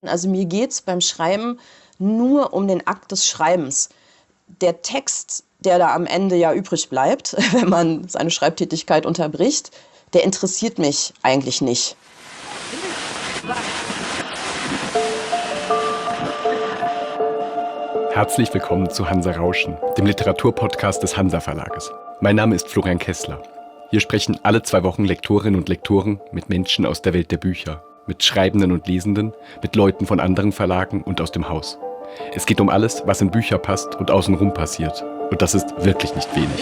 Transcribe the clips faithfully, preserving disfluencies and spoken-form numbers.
Also mir geht es beim Schreiben nur um den Akt des Schreibens. Der Text, der da am Ende ja übrig bleibt, wenn man seine Schreibtätigkeit unterbricht, der interessiert mich eigentlich nicht. Herzlich willkommen zu Hansa Rauschen, dem Literaturpodcast des Hansa Verlages. Mein Name ist Florian Kessler. Hier sprechen alle zwei Wochen Lektorinnen und Lektoren mit Menschen aus der Welt der Bücher, mit Schreibenden und Lesenden, mit Leuten von anderen Verlagen und aus dem Haus. Es geht um alles, was in Bücher passt und außenrum passiert. Und das ist wirklich nicht wenig.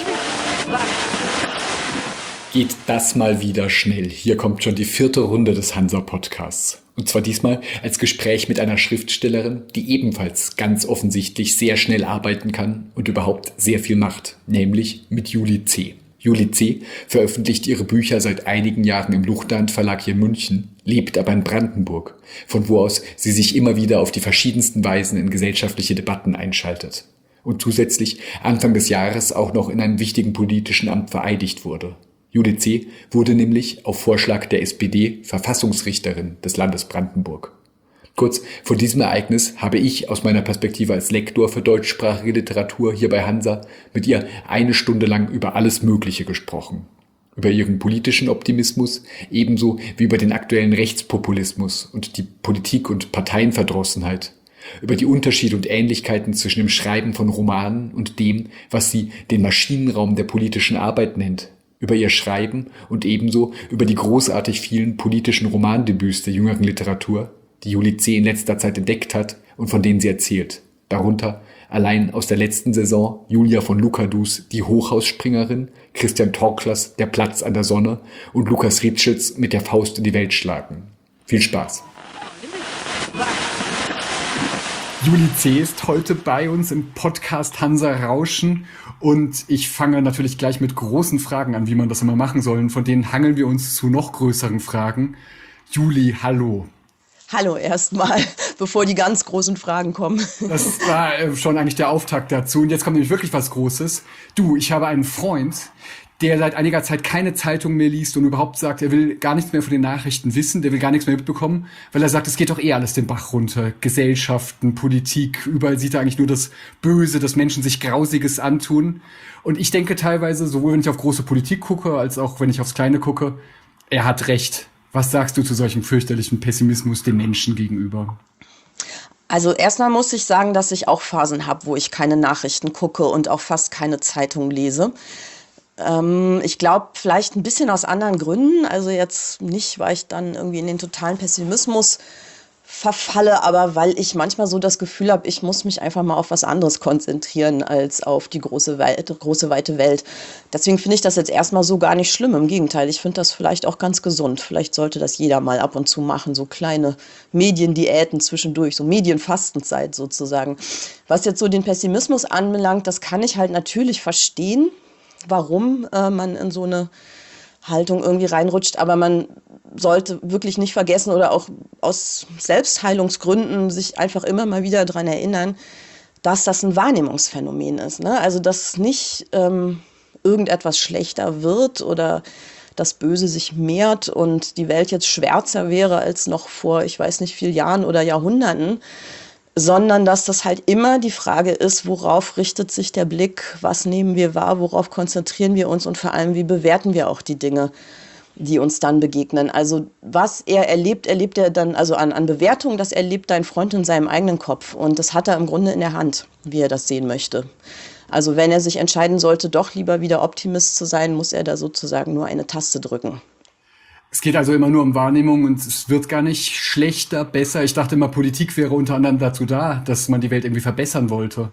Geht das mal wieder schnell. Hier kommt schon die vierte Runde des Hansa-Podcasts. Und zwar diesmal als Gespräch mit einer Schriftstellerin, die ebenfalls ganz offensichtlich sehr schnell arbeiten kann und überhaupt sehr viel macht, nämlich mit Julie C. Julie C. veröffentlicht ihre Bücher seit einigen Jahren im Luchterhand Verlag hier in München, lebt aber in Brandenburg, von wo aus sie sich immer wieder auf die verschiedensten Weisen in gesellschaftliche Debatten einschaltet. Und zusätzlich Anfang des Jahres auch noch in einem wichtigen politischen Amt vereidigt wurde. Julie C. wurde nämlich auf Vorschlag der S P D Verfassungsrichterin des Landes Brandenburg. Kurz vor diesem Ereignis habe ich aus meiner Perspektive als Lektor für deutschsprachige Literatur hier bei Hansa mit ihr eine Stunde lang über alles Mögliche gesprochen. Über ihren politischen Optimismus, ebenso wie über den aktuellen Rechtspopulismus und die Politik- und Parteienverdrossenheit. Über die Unterschiede und Ähnlichkeiten zwischen dem Schreiben von Romanen und dem, was sie den Maschinenraum der politischen Arbeit nennt. Über ihr Schreiben und ebenso über die großartig vielen politischen Romandebüts der jüngeren Literatur, die Julie C. in letzter Zeit entdeckt hat und von denen sie erzählt. Darunter allein aus der letzten Saison Julia von Lucadus, die Hochhausspringerin, Christian Torklers, Der Platz an der Sonne und Lukas Ritschels mit Der Faust in die Welt schlagen. Viel Spaß! Julie C. ist heute bei uns im Podcast Hansa Rauschen und ich fange natürlich gleich mit großen Fragen an, wie man das immer machen soll. Und von denen hangeln wir uns zu noch größeren Fragen. Julie, hallo. Hallo erstmal, bevor die ganz großen Fragen kommen. Das war äh, schon eigentlich der Auftakt dazu. Und jetzt kommt nämlich wirklich was Großes. Du, ich habe einen Freund, der seit einiger Zeit keine Zeitung mehr liest und überhaupt sagt, er will gar nichts mehr von den Nachrichten wissen, der will gar nichts mehr mitbekommen, weil er sagt, es geht doch eh alles den Bach runter. Gesellschaften, Politik, überall sieht er eigentlich nur das Böse, dass Menschen sich Grausiges antun. Und ich denke teilweise, sowohl wenn ich auf große Politik gucke, als auch wenn ich aufs Kleine gucke, er hat recht. Was sagst du zu solchem fürchterlichen Pessimismus dem Menschen gegenüber? Also erstmal muss ich sagen, dass ich auch Phasen habe, wo ich keine Nachrichten gucke und auch fast keine Zeitung lese. Ähm, ich glaube, vielleicht ein bisschen aus anderen Gründen. Also jetzt nicht, weil ich dann irgendwie in den totalen Pessimismus verfalle, aber weil ich manchmal so das Gefühl habe, ich muss mich einfach mal auf was anderes konzentrieren als auf die große, Welt, große weite Welt. Deswegen finde ich das jetzt erstmal so gar nicht schlimm. Im Gegenteil, ich finde das vielleicht auch ganz gesund. Vielleicht sollte das jeder mal ab und zu machen, so kleine Mediendiäten zwischendurch, so Medienfastenzeit sozusagen. Was jetzt so den Pessimismus anbelangt, das kann ich halt natürlich verstehen, warum äh, man in so eine Haltung irgendwie reinrutscht, aber man sollte wirklich nicht vergessen oder auch aus Selbstheilungsgründen sich einfach immer mal wieder daran erinnern, dass das ein Wahrnehmungsphänomen ist, ne? Also dass nicht ähm, irgendetwas schlechter wird oder das Böse sich mehrt und die Welt jetzt schwärzer wäre als noch vor, ich weiß nicht, vielen Jahren oder Jahrhunderten, sondern dass das halt immer die Frage ist, worauf richtet sich der Blick, was nehmen wir wahr, worauf konzentrieren wir uns und vor allem, wie bewerten wir auch die Dinge, die uns dann begegnen. Also was er erlebt, erlebt er dann, also an, an Bewertung, das erlebt dein Freund in seinem eigenen Kopf und das hat er im Grunde in der Hand, wie er das sehen möchte. Also wenn er sich entscheiden sollte, doch lieber wieder Optimist zu sein, muss er da sozusagen nur eine Taste drücken. Es geht also immer nur um Wahrnehmung und es wird gar nicht schlechter, besser. Ich dachte immer, Politik wäre unter anderem dazu da, dass man die Welt irgendwie verbessern wollte.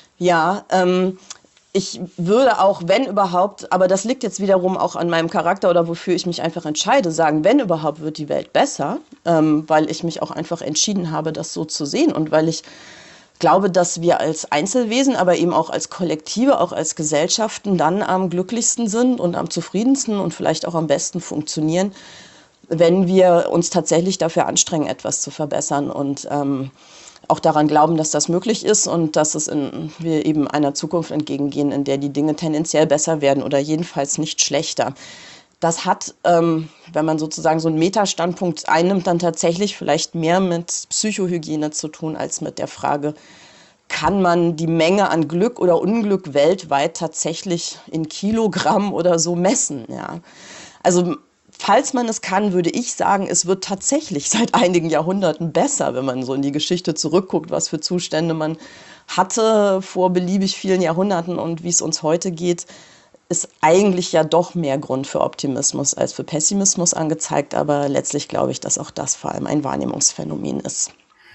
Ja, ähm, ich würde auch, wenn überhaupt, aber das liegt jetzt wiederum auch an meinem Charakter oder wofür ich mich einfach entscheide, sagen, wenn überhaupt wird die Welt besser, ähm, weil ich mich auch einfach entschieden habe, das so zu sehen und weil ich glaube, dass wir als Einzelwesen, aber eben auch als Kollektive, auch als Gesellschaften dann am glücklichsten sind und am zufriedensten und vielleicht auch am besten funktionieren, wenn wir uns tatsächlich dafür anstrengen, etwas zu verbessern und ähm, auch daran glauben, dass das möglich ist und dass es in, wir eben einer Zukunft entgegengehen, in der die Dinge tendenziell besser werden oder jedenfalls nicht schlechter. Das hat, ähm, wenn man sozusagen so einen Metastandpunkt einnimmt, dann tatsächlich vielleicht mehr mit Psychohygiene zu tun als mit der Frage, kann man die Menge an Glück oder Unglück weltweit tatsächlich in Kilogramm oder so messen? Ja. Also falls man es kann, würde ich sagen, es wird tatsächlich seit einigen Jahrhunderten besser, wenn man so in die Geschichte zurückguckt, was für Zustände man hatte vor beliebig vielen Jahrhunderten und wie es uns heute geht, ist eigentlich ja doch mehr Grund für Optimismus als für Pessimismus angezeigt. Aber letztlich glaube ich, dass auch das vor allem ein Wahrnehmungsphänomen ist.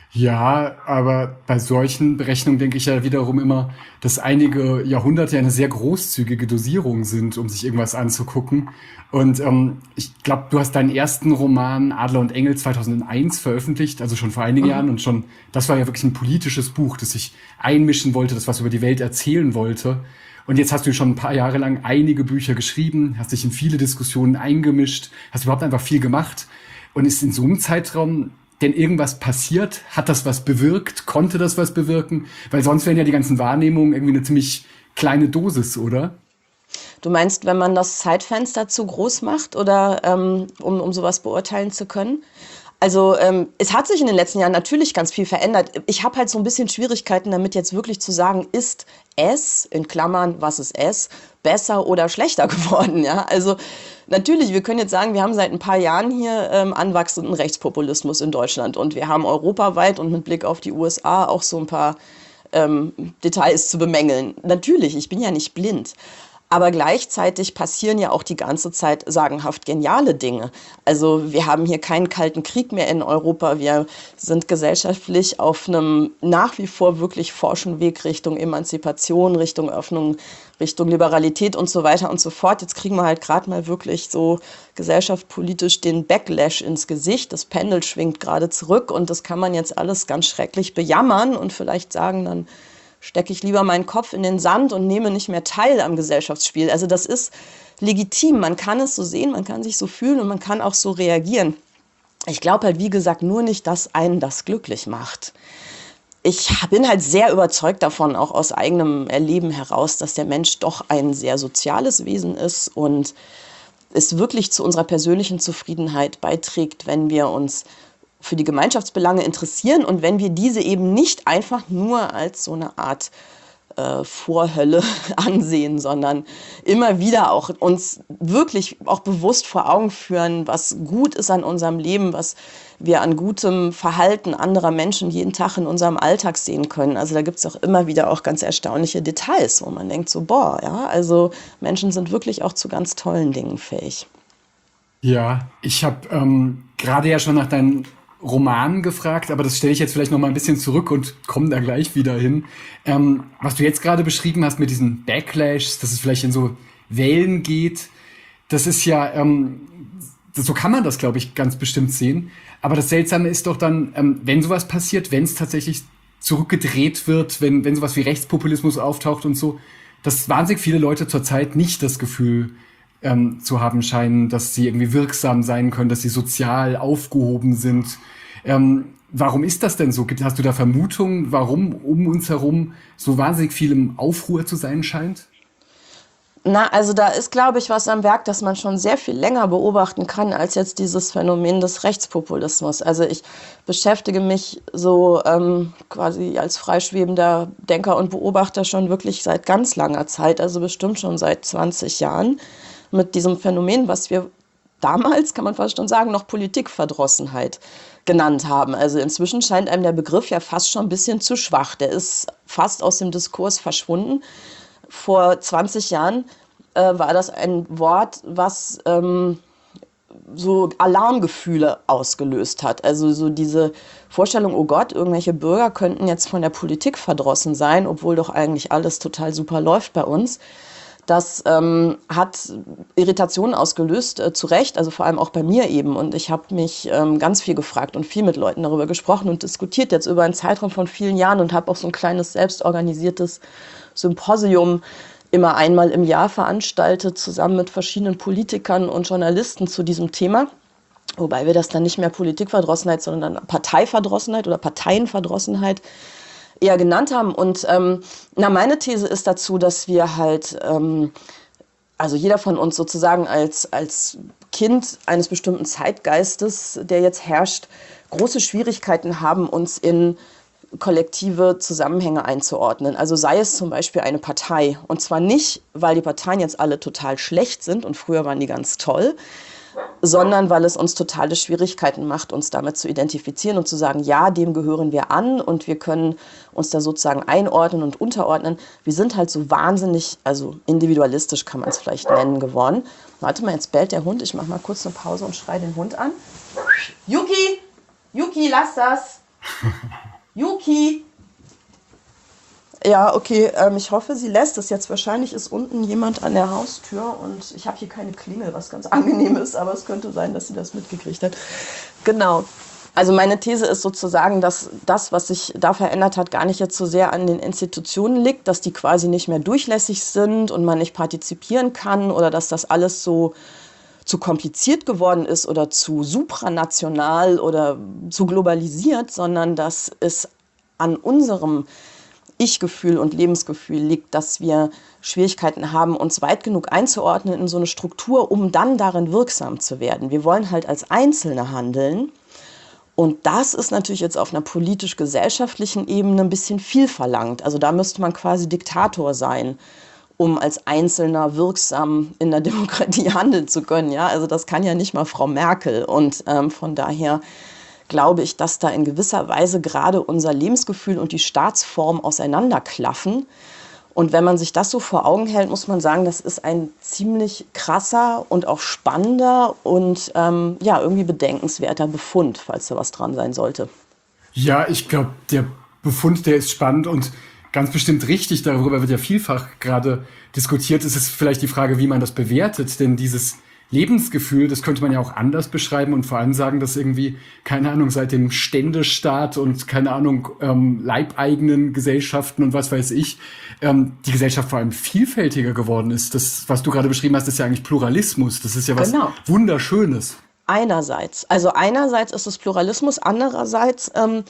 Ja, aber bei solchen Berechnungen denke ich ja wiederum immer, dass einige Jahrhunderte eine sehr großzügige Dosierung sind, um sich irgendwas anzugucken. Und ähm, ich glaube, du hast deinen ersten Roman Adler und Engel zweitausendeins veröffentlicht, also schon vor einigen mhm. Jahren. Und schon, das war ja wirklich ein politisches Buch, das sich einmischen wollte, das was über die Welt erzählen wollte. Und jetzt hast du schon ein paar Jahre lang einige Bücher geschrieben, hast dich in viele Diskussionen eingemischt, hast überhaupt einfach viel gemacht. Und ist in so einem Zeitraum denn irgendwas passiert? Hat das was bewirkt? Konnte das was bewirken? Weil sonst wären ja die ganzen Wahrnehmungen irgendwie eine ziemlich kleine Dosis, oder? Du meinst, wenn man das Zeitfenster zu groß macht oder ähm, um, um sowas beurteilen zu können? Also ähm, es hat sich in den letzten Jahren natürlich ganz viel verändert. Ich habe halt so ein bisschen Schwierigkeiten damit, jetzt wirklich zu sagen, ist es, in Klammern, was ist es, besser oder schlechter geworden? Ja? Also natürlich, wir können jetzt sagen, wir haben seit ein paar Jahren hier ähm, anwachsenden Rechtspopulismus in Deutschland und wir haben europaweit und mit Blick auf die U S A auch so ein paar ähm, Details zu bemängeln. Natürlich, ich bin ja nicht blind. Aber gleichzeitig passieren ja auch die ganze Zeit sagenhaft geniale Dinge. Also wir haben hier keinen Kalten Krieg mehr in Europa. Wir sind gesellschaftlich auf einem nach wie vor wirklich forschen Weg Richtung Emanzipation, Richtung Öffnung, Richtung Liberalität und so weiter und so fort. Jetzt kriegen wir halt gerade mal wirklich so gesellschaftspolitisch den Backlash ins Gesicht. Das Pendel schwingt gerade zurück und das kann man jetzt alles ganz schrecklich bejammern und vielleicht sagen dann, stecke ich lieber meinen Kopf in den Sand und nehme nicht mehr teil am Gesellschaftsspiel. Also das ist legitim, man kann es so sehen, man kann sich so fühlen und man kann auch so reagieren. Ich glaube halt, wie gesagt, nur nicht, dass einen das glücklich macht. Ich bin halt sehr überzeugt davon, auch aus eigenem Erleben heraus, dass der Mensch doch ein sehr soziales Wesen ist und es wirklich zu unserer persönlichen Zufriedenheit beiträgt, wenn wir uns für die Gemeinschaftsbelange interessieren und wenn wir diese eben nicht einfach nur als so eine Art äh, Vorhölle ansehen, sondern immer wieder auch uns wirklich auch bewusst vor Augen führen, was gut ist an unserem Leben, was wir an gutem Verhalten anderer Menschen jeden Tag in unserem Alltag sehen können. Also da gibt es auch immer wieder auch ganz erstaunliche Details, wo man denkt so, boah, ja, also Menschen sind wirklich auch zu ganz tollen Dingen fähig. Ja, ich habe ähm, gerade ja schon nach deinen Roman gefragt, aber das stelle ich jetzt vielleicht noch mal ein bisschen zurück und komme da gleich wieder hin. Ähm, was du jetzt gerade beschrieben hast mit diesen Backlash, dass es vielleicht in so Wellen geht, das ist ja, ähm, das, so kann man das, glaube ich, ganz bestimmt sehen. Aber das Seltsame ist doch dann, ähm, wenn sowas passiert, wenn es tatsächlich zurückgedreht wird, wenn, wenn sowas wie Rechtspopulismus auftaucht und so, dass wahnsinnig viele Leute zurzeit nicht das Gefühl ähm, zu haben scheinen, dass sie irgendwie wirksam sein können, dass sie sozial aufgehoben sind. Ähm, warum ist das denn so? Hast du da Vermutungen, warum um uns herum so wahnsinnig viel im Aufruhr zu sein scheint? Na, also da ist, glaube ich, was am Werk, das man schon sehr viel länger beobachten kann, als jetzt dieses Phänomen des Rechtspopulismus. Also ich beschäftige mich so ähm, quasi als freischwebender Denker und Beobachter schon wirklich seit ganz langer Zeit, also bestimmt schon seit zwanzig Jahren, mit diesem Phänomen, was wir damals, kann man fast schon sagen, noch Politikverdrossenheit genannt haben. Also inzwischen scheint einem der Begriff ja fast schon ein bisschen zu schwach. Der ist fast aus dem Diskurs verschwunden. Vor zwanzig Jahren äh, war das ein Wort, was ähm, so Alarmgefühle ausgelöst hat. Also so diese Vorstellung, oh Gott, irgendwelche Bürger könnten jetzt von der Politik verdrossen sein, obwohl doch eigentlich alles total super läuft bei uns. Das ähm, hat Irritationen ausgelöst, äh, zu Recht, also vor allem auch bei mir eben. Und ich habe mich ähm, ganz viel gefragt und viel mit Leuten darüber gesprochen und diskutiert jetzt über einen Zeitraum von vielen Jahren und habe auch so ein kleines selbstorganisiertes Symposium immer einmal im Jahr veranstaltet, zusammen mit verschiedenen Politikern und Journalisten zu diesem Thema. Wobei wir das dann nicht mehr Politikverdrossenheit, sondern Parteiverdrossenheit oder Parteienverdrossenheit eher genannt haben. Und ähm, na, meine These ist dazu, dass wir halt ähm, also jeder von uns sozusagen als, als Kind eines bestimmten Zeitgeistes, der jetzt herrscht, große Schwierigkeiten haben, uns in kollektive Zusammenhänge einzuordnen. Also sei es zum Beispiel eine Partei. Und zwar nicht, weil die Parteien jetzt alle total schlecht sind und früher waren die ganz toll, sondern weil es uns totale Schwierigkeiten macht, uns damit zu identifizieren und zu sagen, ja, dem gehören wir an und wir können uns da sozusagen einordnen und unterordnen. Wir sind halt so wahnsinnig, also individualistisch kann man es vielleicht nennen, geworden. Warte mal, jetzt bellt der Hund. Ich mache mal kurz eine Pause und schreie den Hund an. Yuki, Yuki, lass das. Yuki. Ja, okay, ähm, ich hoffe, sie lässt es jetzt. Wahrscheinlich ist unten jemand an der Haustür und ich habe hier keine Klingel, was ganz angenehm ist, aber es könnte sein, dass sie das mitgekriegt hat. Genau. Also meine These ist sozusagen, dass das, was sich da verändert hat, gar nicht jetzt so sehr an den Institutionen liegt, dass die quasi nicht mehr durchlässig sind und man nicht partizipieren kann oder dass das alles so zu kompliziert geworden ist oder zu supranational oder zu globalisiert, sondern dass es an unserem Ich-Gefühl und Lebensgefühl liegt, dass wir Schwierigkeiten haben, uns weit genug einzuordnen in so eine Struktur, um dann darin wirksam zu werden. Wir wollen halt als Einzelne handeln. Und das ist natürlich jetzt auf einer politisch-gesellschaftlichen Ebene ein bisschen viel verlangt. Also da müsste man quasi Diktator sein, um als Einzelner wirksam in der Demokratie handeln zu können. Ja? Also das kann ja nicht mal Frau Merkel. Und ähm, von daher glaube ich, dass da in gewisser Weise gerade unser Lebensgefühl und die Staatsform auseinanderklaffen. Und wenn man sich das so vor Augen hält, muss man sagen, das ist ein ziemlich krasser und auch spannender und ähm, ja, irgendwie bedenkenswerter Befund, falls da was dran sein sollte. Ja, ich glaube, der Befund, der ist spannend und ganz bestimmt richtig. Darüber wird ja vielfach gerade diskutiert. Es ist vielleicht die Frage, wie man das bewertet, denn dieses Lebensgefühl, das könnte man ja auch anders beschreiben und vor allem sagen, dass irgendwie, keine Ahnung, seit dem Ständestaat und, keine Ahnung, ähm, leibeigenen Gesellschaften und was weiß ich, ähm, die Gesellschaft vor allem vielfältiger geworden ist. Das, was du gerade beschrieben hast, ist ja eigentlich Pluralismus. Das ist ja was Genau. Wunderschönes. Einerseits. Also einerseits ist es Pluralismus, andererseits ähm,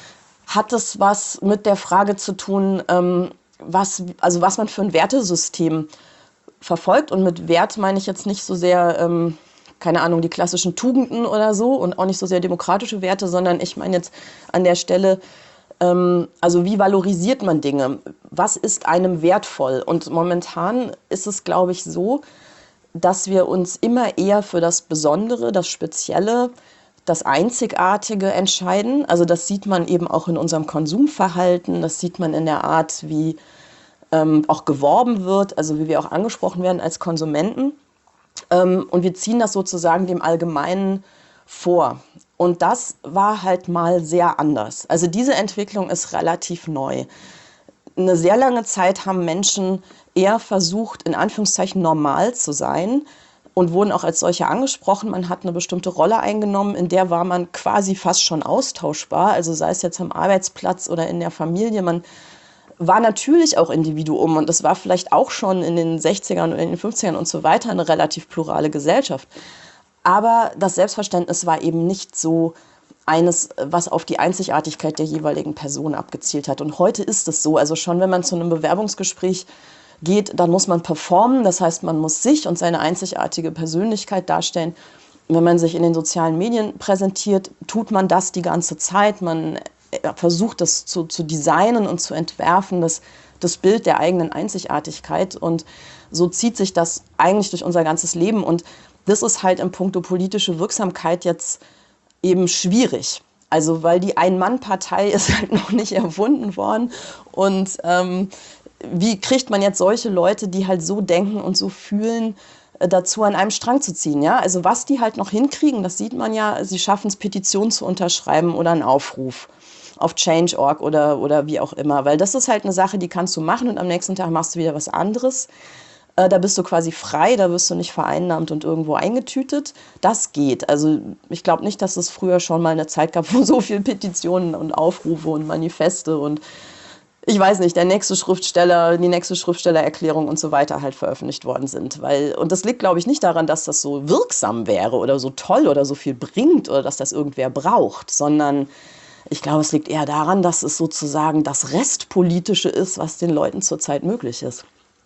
hat es was mit der Frage zu tun, ähm, was, also was man für ein Wertesystem verfolgt. Und mit Wert meine ich jetzt nicht so sehr, ähm, keine Ahnung, die klassischen Tugenden oder so und auch nicht so sehr demokratische Werte, sondern ich meine jetzt an der Stelle, ähm, also wie valorisiert man Dinge? Was ist einem wertvoll? Und momentan ist es, glaube ich, so, dass wir uns immer eher für das Besondere, das Spezielle, das Einzigartige entscheiden. Also das sieht man eben auch in unserem Konsumverhalten, das sieht man in der Art, wie ähm, auch geworben wird, also wie wir auch angesprochen werden als Konsumenten. Ähm, und wir ziehen das sozusagen dem Allgemeinen vor. Und das war halt mal sehr anders. Also diese Entwicklung ist relativ neu. Eine sehr lange Zeit haben Menschen eher versucht, in Anführungszeichen normal zu sein und wurden auch als solche angesprochen. Man hat eine bestimmte Rolle eingenommen, in der war man quasi fast schon austauschbar. Also sei es jetzt am Arbeitsplatz oder in der Familie. Man war natürlich auch Individuum und das war vielleicht auch schon in den sechzigern und in den fünfzigern und so weiter eine relativ plurale Gesellschaft. Aber das Selbstverständnis war eben nicht so eines, was auf die Einzigartigkeit der jeweiligen Person abgezielt hat. Und heute ist es so, also schon wenn man zu einem Bewerbungsgespräch geht, dann muss man performen, das heißt, man muss sich und seine einzigartige Persönlichkeit darstellen. Wenn man sich in den sozialen Medien präsentiert, tut man das die ganze Zeit, man versucht das zu, zu designen und zu entwerfen, das, das Bild der eigenen Einzigartigkeit und so zieht sich das eigentlich durch unser ganzes Leben und das ist halt in puncto politische Wirksamkeit jetzt eben schwierig. Also weil die Ein-Mann-Partei ist halt noch nicht erfunden worden und ähm, wie kriegt man jetzt solche Leute, die halt so denken und so fühlen, dazu an einem Strang zu ziehen, ja? Also was die halt noch hinkriegen, das sieht man ja, sie schaffen es, Petitionen zu unterschreiben oder einen Aufruf auf change punkt org oder, oder wie auch immer, weil das ist halt eine Sache, die kannst du machen und am nächsten Tag machst du wieder was anderes. Äh, da bist du quasi frei, da wirst du nicht vereinnahmt und irgendwo eingetütet. Das geht. Also ich glaube nicht, dass es früher schon mal eine Zeit gab, wo so viele Petitionen und Aufrufe und Manifeste und ich weiß nicht, der nächste Schriftsteller, die nächste Schriftstellererklärung und so weiter halt veröffentlicht worden sind. Weil, und das liegt, glaube ich, nicht daran, dass das so wirksam wäre oder so toll oder so viel bringt oder dass das irgendwer braucht, sondern ich glaube, es liegt eher daran, dass es sozusagen das Restpolitische ist, was den Leuten zurzeit möglich ist.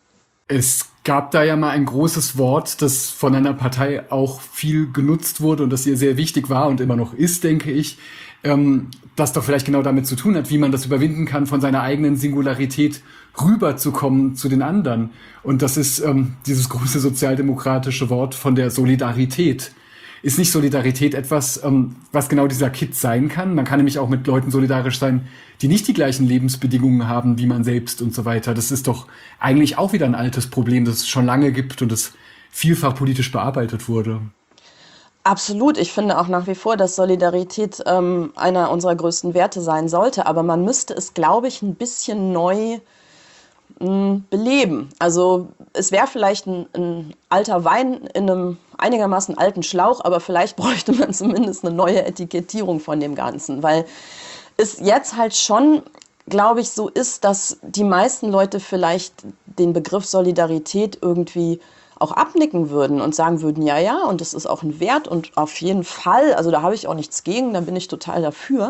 Es gab da ja mal ein großes Wort, das von einer Partei auch viel genutzt wurde und das ihr sehr wichtig war und immer noch ist, denke ich, ähm, das doch vielleicht genau damit zu tun hat, wie man das überwinden kann, von seiner eigenen Singularität rüberzukommen zu den anderen. Und das ist ähm, dieses große sozialdemokratische Wort von der Solidarität. Ist nicht Solidarität etwas, ähm, was genau dieser Kit sein kann? Man kann nämlich auch mit Leuten solidarisch sein, die nicht die gleichen Lebensbedingungen haben wie man selbst und so weiter. Das ist doch eigentlich auch wieder ein altes Problem, das es schon lange gibt und das vielfach politisch bearbeitet wurde. Absolut. Ich finde auch nach wie vor, dass Solidarität ähm, einer unserer größten Werte sein sollte. Aber man müsste es, glaube ich, ein bisschen neu mh, beleben. Also es wäre vielleicht ein, ein alter Wein in einem einigermaßen alten Schlauch, aber vielleicht bräuchte man zumindest eine neue Etikettierung von dem Ganzen. Weil es jetzt halt schon, glaube ich, so ist, dass die meisten Leute vielleicht den Begriff Solidarität irgendwie auch abnicken würden und sagen würden, ja, ja, und das ist auch ein Wert und auf jeden Fall, also da habe ich auch nichts gegen, da bin ich total dafür.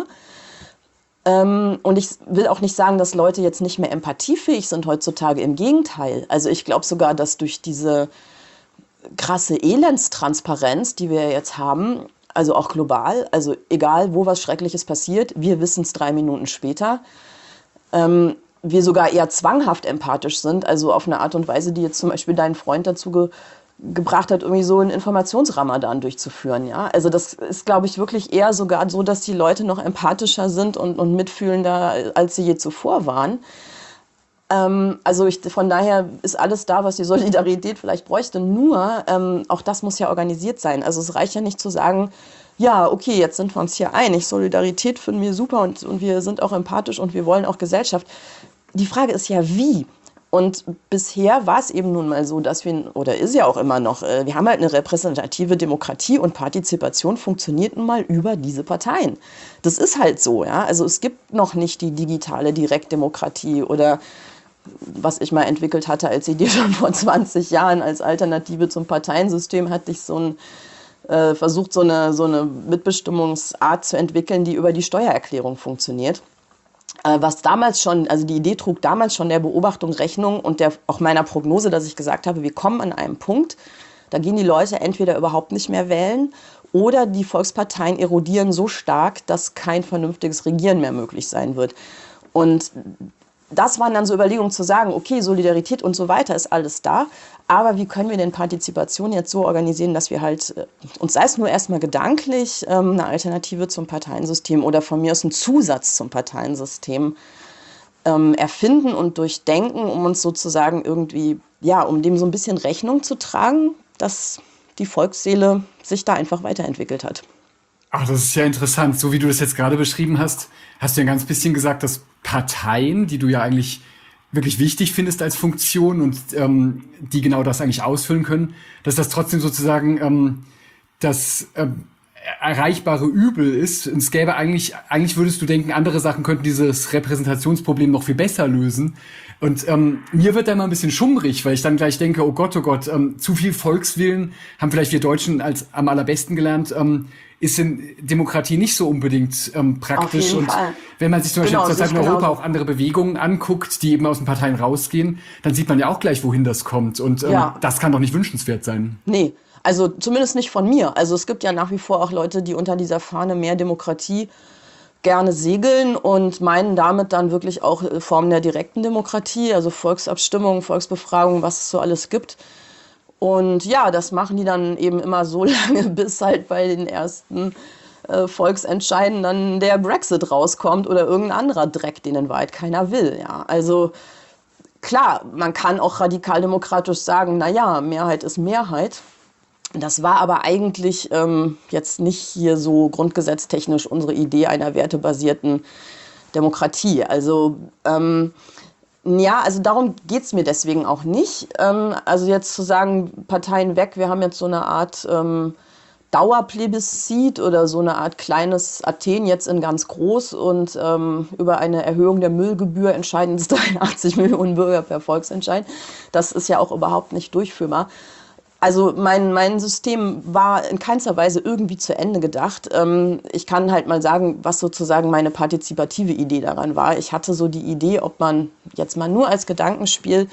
Ähm, und ich will auch nicht sagen, dass Leute jetzt nicht mehr empathiefähig sind heutzutage, im Gegenteil. Also ich glaube sogar, dass durch diese krasse Elendstransparenz, die wir jetzt haben, also auch global, also egal, wo was Schreckliches passiert, wir wissen es drei Minuten später, ähm, wir sogar eher zwanghaft empathisch sind, also auf eine Art und Weise, die jetzt zum Beispiel deinen Freund dazu ge gebracht hat, irgendwie so einen Informationsramadan durchzuführen. Ja? Also das ist, glaube ich, wirklich eher sogar so, dass die Leute noch empathischer sind und, und mitfühlender, als sie je zuvor waren. Ähm, also ich, von daher ist alles da, was die Solidarität vielleicht bräuchte, nur ähm, auch das muss ja organisiert sein. Also es reicht ja nicht zu sagen, ja, okay, jetzt sind wir uns hier einig, Solidarität finden wir super und, und wir sind auch empathisch und wir wollen auch Gesellschaft. Die Frage ist ja, wie? Und bisher war es eben nun mal so, dass wir, oder ist ja auch immer noch, wir haben halt eine repräsentative Demokratie und Partizipation funktioniert nun mal über diese Parteien. Das ist halt so, ja. Also es gibt noch nicht die digitale Direktdemokratie oder was ich mal entwickelt hatte als Idee schon vor zwanzig Jahren als Alternative zum Parteiensystem, hatte ich so ein äh, versucht, so eine, so eine Mitbestimmungsart zu entwickeln, die über die Steuererklärung funktioniert. Äh, was damals schon, also die Idee trug damals schon der Beobachtung Rechnung und der, auch meiner Prognose, dass ich gesagt habe, wir kommen an einem Punkt, da gehen die Leute entweder überhaupt nicht mehr wählen oder die Volksparteien erodieren so stark, dass kein vernünftiges Regieren mehr möglich sein wird. Und das waren dann so Überlegungen zu sagen, okay, Solidarität und so weiter ist alles da, aber wie können wir denn Partizipation jetzt so organisieren, dass wir halt äh, uns sei es nur erstmal gedanklich ähm, eine Alternative zum Parteiensystem oder von mir aus einen Zusatz zum Parteiensystem ähm, erfinden und durchdenken, um uns sozusagen irgendwie, ja, um dem so ein bisschen Rechnung zu tragen, dass die Volksseele sich da einfach weiterentwickelt hat. Ach, das ist ja interessant. So wie du das jetzt gerade beschrieben hast, hast du ja ein ganz bisschen gesagt, dass Parteien, die du ja eigentlich wirklich wichtig findest als Funktion und ähm, die genau das eigentlich ausfüllen können, dass das trotzdem sozusagen ähm, das ähm, erreichbare Übel ist. Und es gäbe eigentlich, eigentlich würdest du denken, andere Sachen könnten dieses Repräsentationsproblem noch viel besser lösen. Und ähm, mir wird da immer ein bisschen schummrig, weil ich dann gleich denke, oh Gott, oh Gott, ähm, zu viel Volkswillen haben vielleicht wir Deutschen als am allerbesten gelernt, ähm, ist in Demokratie nicht so unbedingt ähm, praktisch. Und Fall. Wenn man sich zum Beispiel genau, zurzeit in Europa genau. auch andere Bewegungen anguckt, die eben aus den Parteien rausgehen, dann sieht man ja auch gleich, wohin das kommt. Und ähm, ja. das kann doch nicht wünschenswert sein. Nee, also zumindest nicht von mir. Also es gibt ja nach wie vor auch Leute, die unter dieser Fahne mehr Demokratie gerne segeln und meinen damit dann wirklich auch Formen der direkten Demokratie, also Volksabstimmung, Volksbefragung, was es so alles gibt. Und ja, das machen die dann eben immer so lange, bis halt bei den ersten äh, Volksentscheiden dann der Brexit rauskommt oder irgendein anderer Dreck, den in Wahrheit keiner will. Ja. Also klar, man kann auch radikaldemokratisch sagen, naja, Mehrheit ist Mehrheit. Das war aber eigentlich ähm, jetzt nicht hier so grundgesetztechnisch unsere Idee einer wertebasierten Demokratie. Also ähm, ja, also darum geht's mir deswegen auch nicht. Ähm, also jetzt zu sagen, Parteien weg, wir haben jetzt so eine Art ähm, Dauerplebiscit oder so eine Art kleines Athen jetzt in ganz groß und ähm, über eine Erhöhung der Müllgebühr entscheiden es dreiundachtzig Millionen Bürger per Volksentscheid. Das ist ja auch überhaupt nicht durchführbar. Also mein, mein System war in keinster Weise irgendwie zu Ende gedacht. Ähm, ich kann halt mal sagen, was sozusagen meine partizipative Idee daran war. Ich hatte so die Idee, ob man jetzt mal nur als Gedankenspiel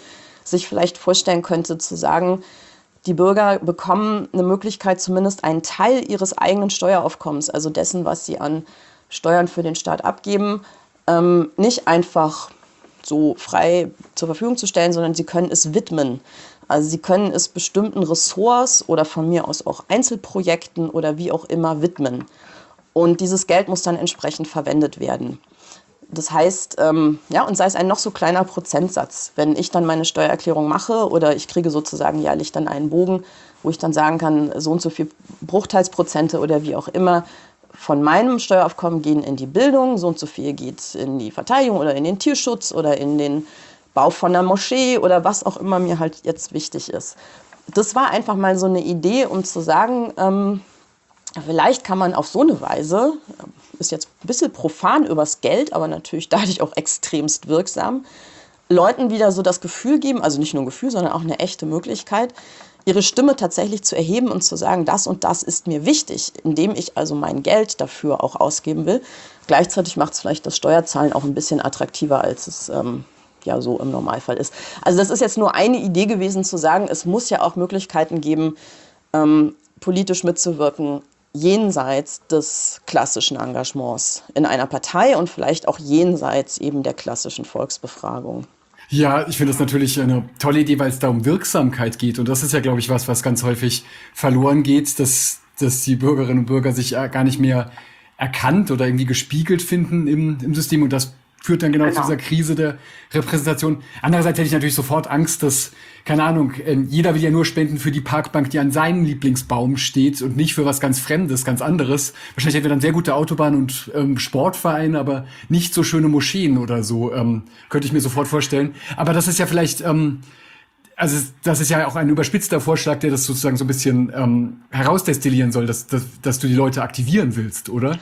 sich vielleicht vorstellen könnte, zu sagen, die Bürger bekommen eine Möglichkeit, zumindest einen Teil ihres eigenen Steueraufkommens, also dessen, was sie an Steuern für den Staat abgeben, ähm, nicht einfach so frei zur Verfügung zu stellen, sondern sie können es widmen. Also sie können es bestimmten Ressorts oder von mir aus auch Einzelprojekten oder wie auch immer widmen. Und dieses Geld muss dann entsprechend verwendet werden. Das heißt, ähm, ja, und sei es ein noch so kleiner Prozentsatz, wenn ich dann meine Steuererklärung mache oder ich kriege sozusagen jährlich dann einen Bogen, wo ich dann sagen kann, so und so viel Bruchteilsprozente oder wie auch immer von meinem Steueraufkommen gehen in die Bildung, so und so viel geht in die Verteidigung oder in den Tierschutz oder in den Bau von einer Moschee oder was auch immer mir halt jetzt wichtig ist. Das war einfach mal so eine Idee, um zu sagen, ähm, vielleicht kann man auf so eine Weise, ist jetzt ein bisschen profan übers Geld, aber natürlich dadurch auch extremst wirksam, Leuten wieder so das Gefühl geben, also nicht nur ein Gefühl, sondern auch eine echte Möglichkeit, ihre Stimme tatsächlich zu erheben und zu sagen, das und das ist mir wichtig, indem ich also mein Geld dafür auch ausgeben will. Gleichzeitig macht es vielleicht das Steuerzahlen auch ein bisschen attraktiver, als es ähm, ja so im Normalfall ist. Also das ist jetzt nur eine Idee gewesen, zu sagen, es muss ja auch Möglichkeiten geben, ähm, politisch mitzuwirken, jenseits des klassischen Engagements in einer Partei und vielleicht auch jenseits eben der klassischen Volksbefragung. Ja, ich finde das natürlich eine tolle Idee, weil es da um Wirksamkeit geht. Und das ist ja, glaube ich, was, was ganz häufig verloren geht, dass, dass die Bürgerinnen und Bürger sich gar nicht mehr erkannt oder irgendwie gespiegelt finden im, im System. Und das führt dann genau, genau zu dieser Krise der Repräsentation. Andererseits hätte ich natürlich sofort Angst, dass, keine Ahnung, jeder will ja nur spenden für die Parkbank, die an seinem Lieblingsbaum steht und nicht für was ganz Fremdes, ganz anderes. Wahrscheinlich hätten wir dann sehr gute Autobahnen und ähm, Sportvereine, aber nicht so schöne Moscheen oder so, ähm, könnte ich mir sofort vorstellen. Aber das ist ja vielleicht, ähm, also das ist ja auch ein überspitzter Vorschlag, der das sozusagen so ein bisschen ähm, herausdestillieren soll, dass, dass, dass du die Leute aktivieren willst, oder?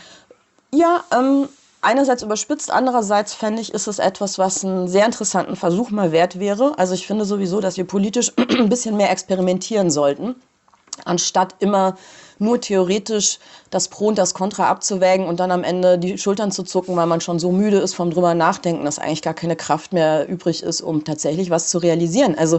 Ja, ähm... einerseits überspitzt, andererseits fände ich, ist es etwas, was einen sehr interessanten Versuch mal wert wäre. Also ich finde sowieso, dass wir politisch ein bisschen mehr experimentieren sollten, anstatt immer nur theoretisch das Pro und das Contra abzuwägen und dann am Ende die Schultern zu zucken, weil man schon so müde ist vom drüber nachdenken, dass eigentlich gar keine Kraft mehr übrig ist, um tatsächlich was zu realisieren. Also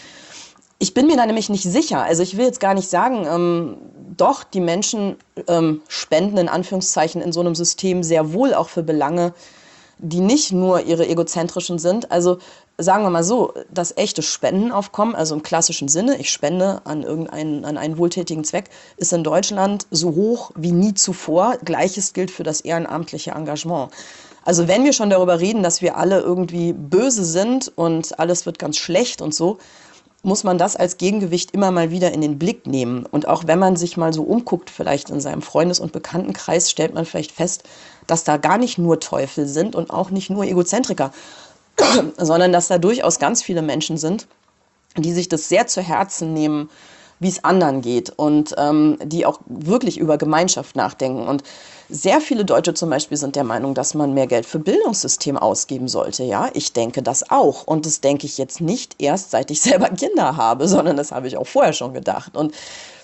ich bin mir da nämlich nicht sicher. Also ich will jetzt gar nicht sagen, ähm, doch, die Menschen ähm, spenden in Anführungszeichen in so einem System sehr wohl auch für Belange, die nicht nur ihre egozentrischen sind. Also sagen wir mal so, das echte Spendenaufkommen, also im klassischen Sinne, ich spende an irgendeinen, an einen wohltätigen Zweck, ist in Deutschland so hoch wie nie zuvor. Gleiches gilt für das ehrenamtliche Engagement. Also wenn wir schon darüber reden, dass wir alle irgendwie böse sind und alles wird ganz schlecht und so, muss man das als Gegengewicht immer mal wieder in den Blick nehmen. Und auch wenn man sich mal so umguckt, vielleicht in seinem Freundes- und Bekanntenkreis, stellt man vielleicht fest, dass da gar nicht nur Teufel sind und auch nicht nur Egozentriker, sondern dass da durchaus ganz viele Menschen sind, die sich das sehr zu Herzen nehmen, wie es anderen geht und ähm, die auch wirklich über Gemeinschaft nachdenken. Und sehr viele Deutsche zum Beispiel sind der Meinung, dass man mehr Geld für Bildungssystem ausgeben sollte. Ja, ich denke das auch. Und das denke ich jetzt nicht erst, seit ich selber Kinder habe, sondern das habe ich auch vorher schon gedacht. Und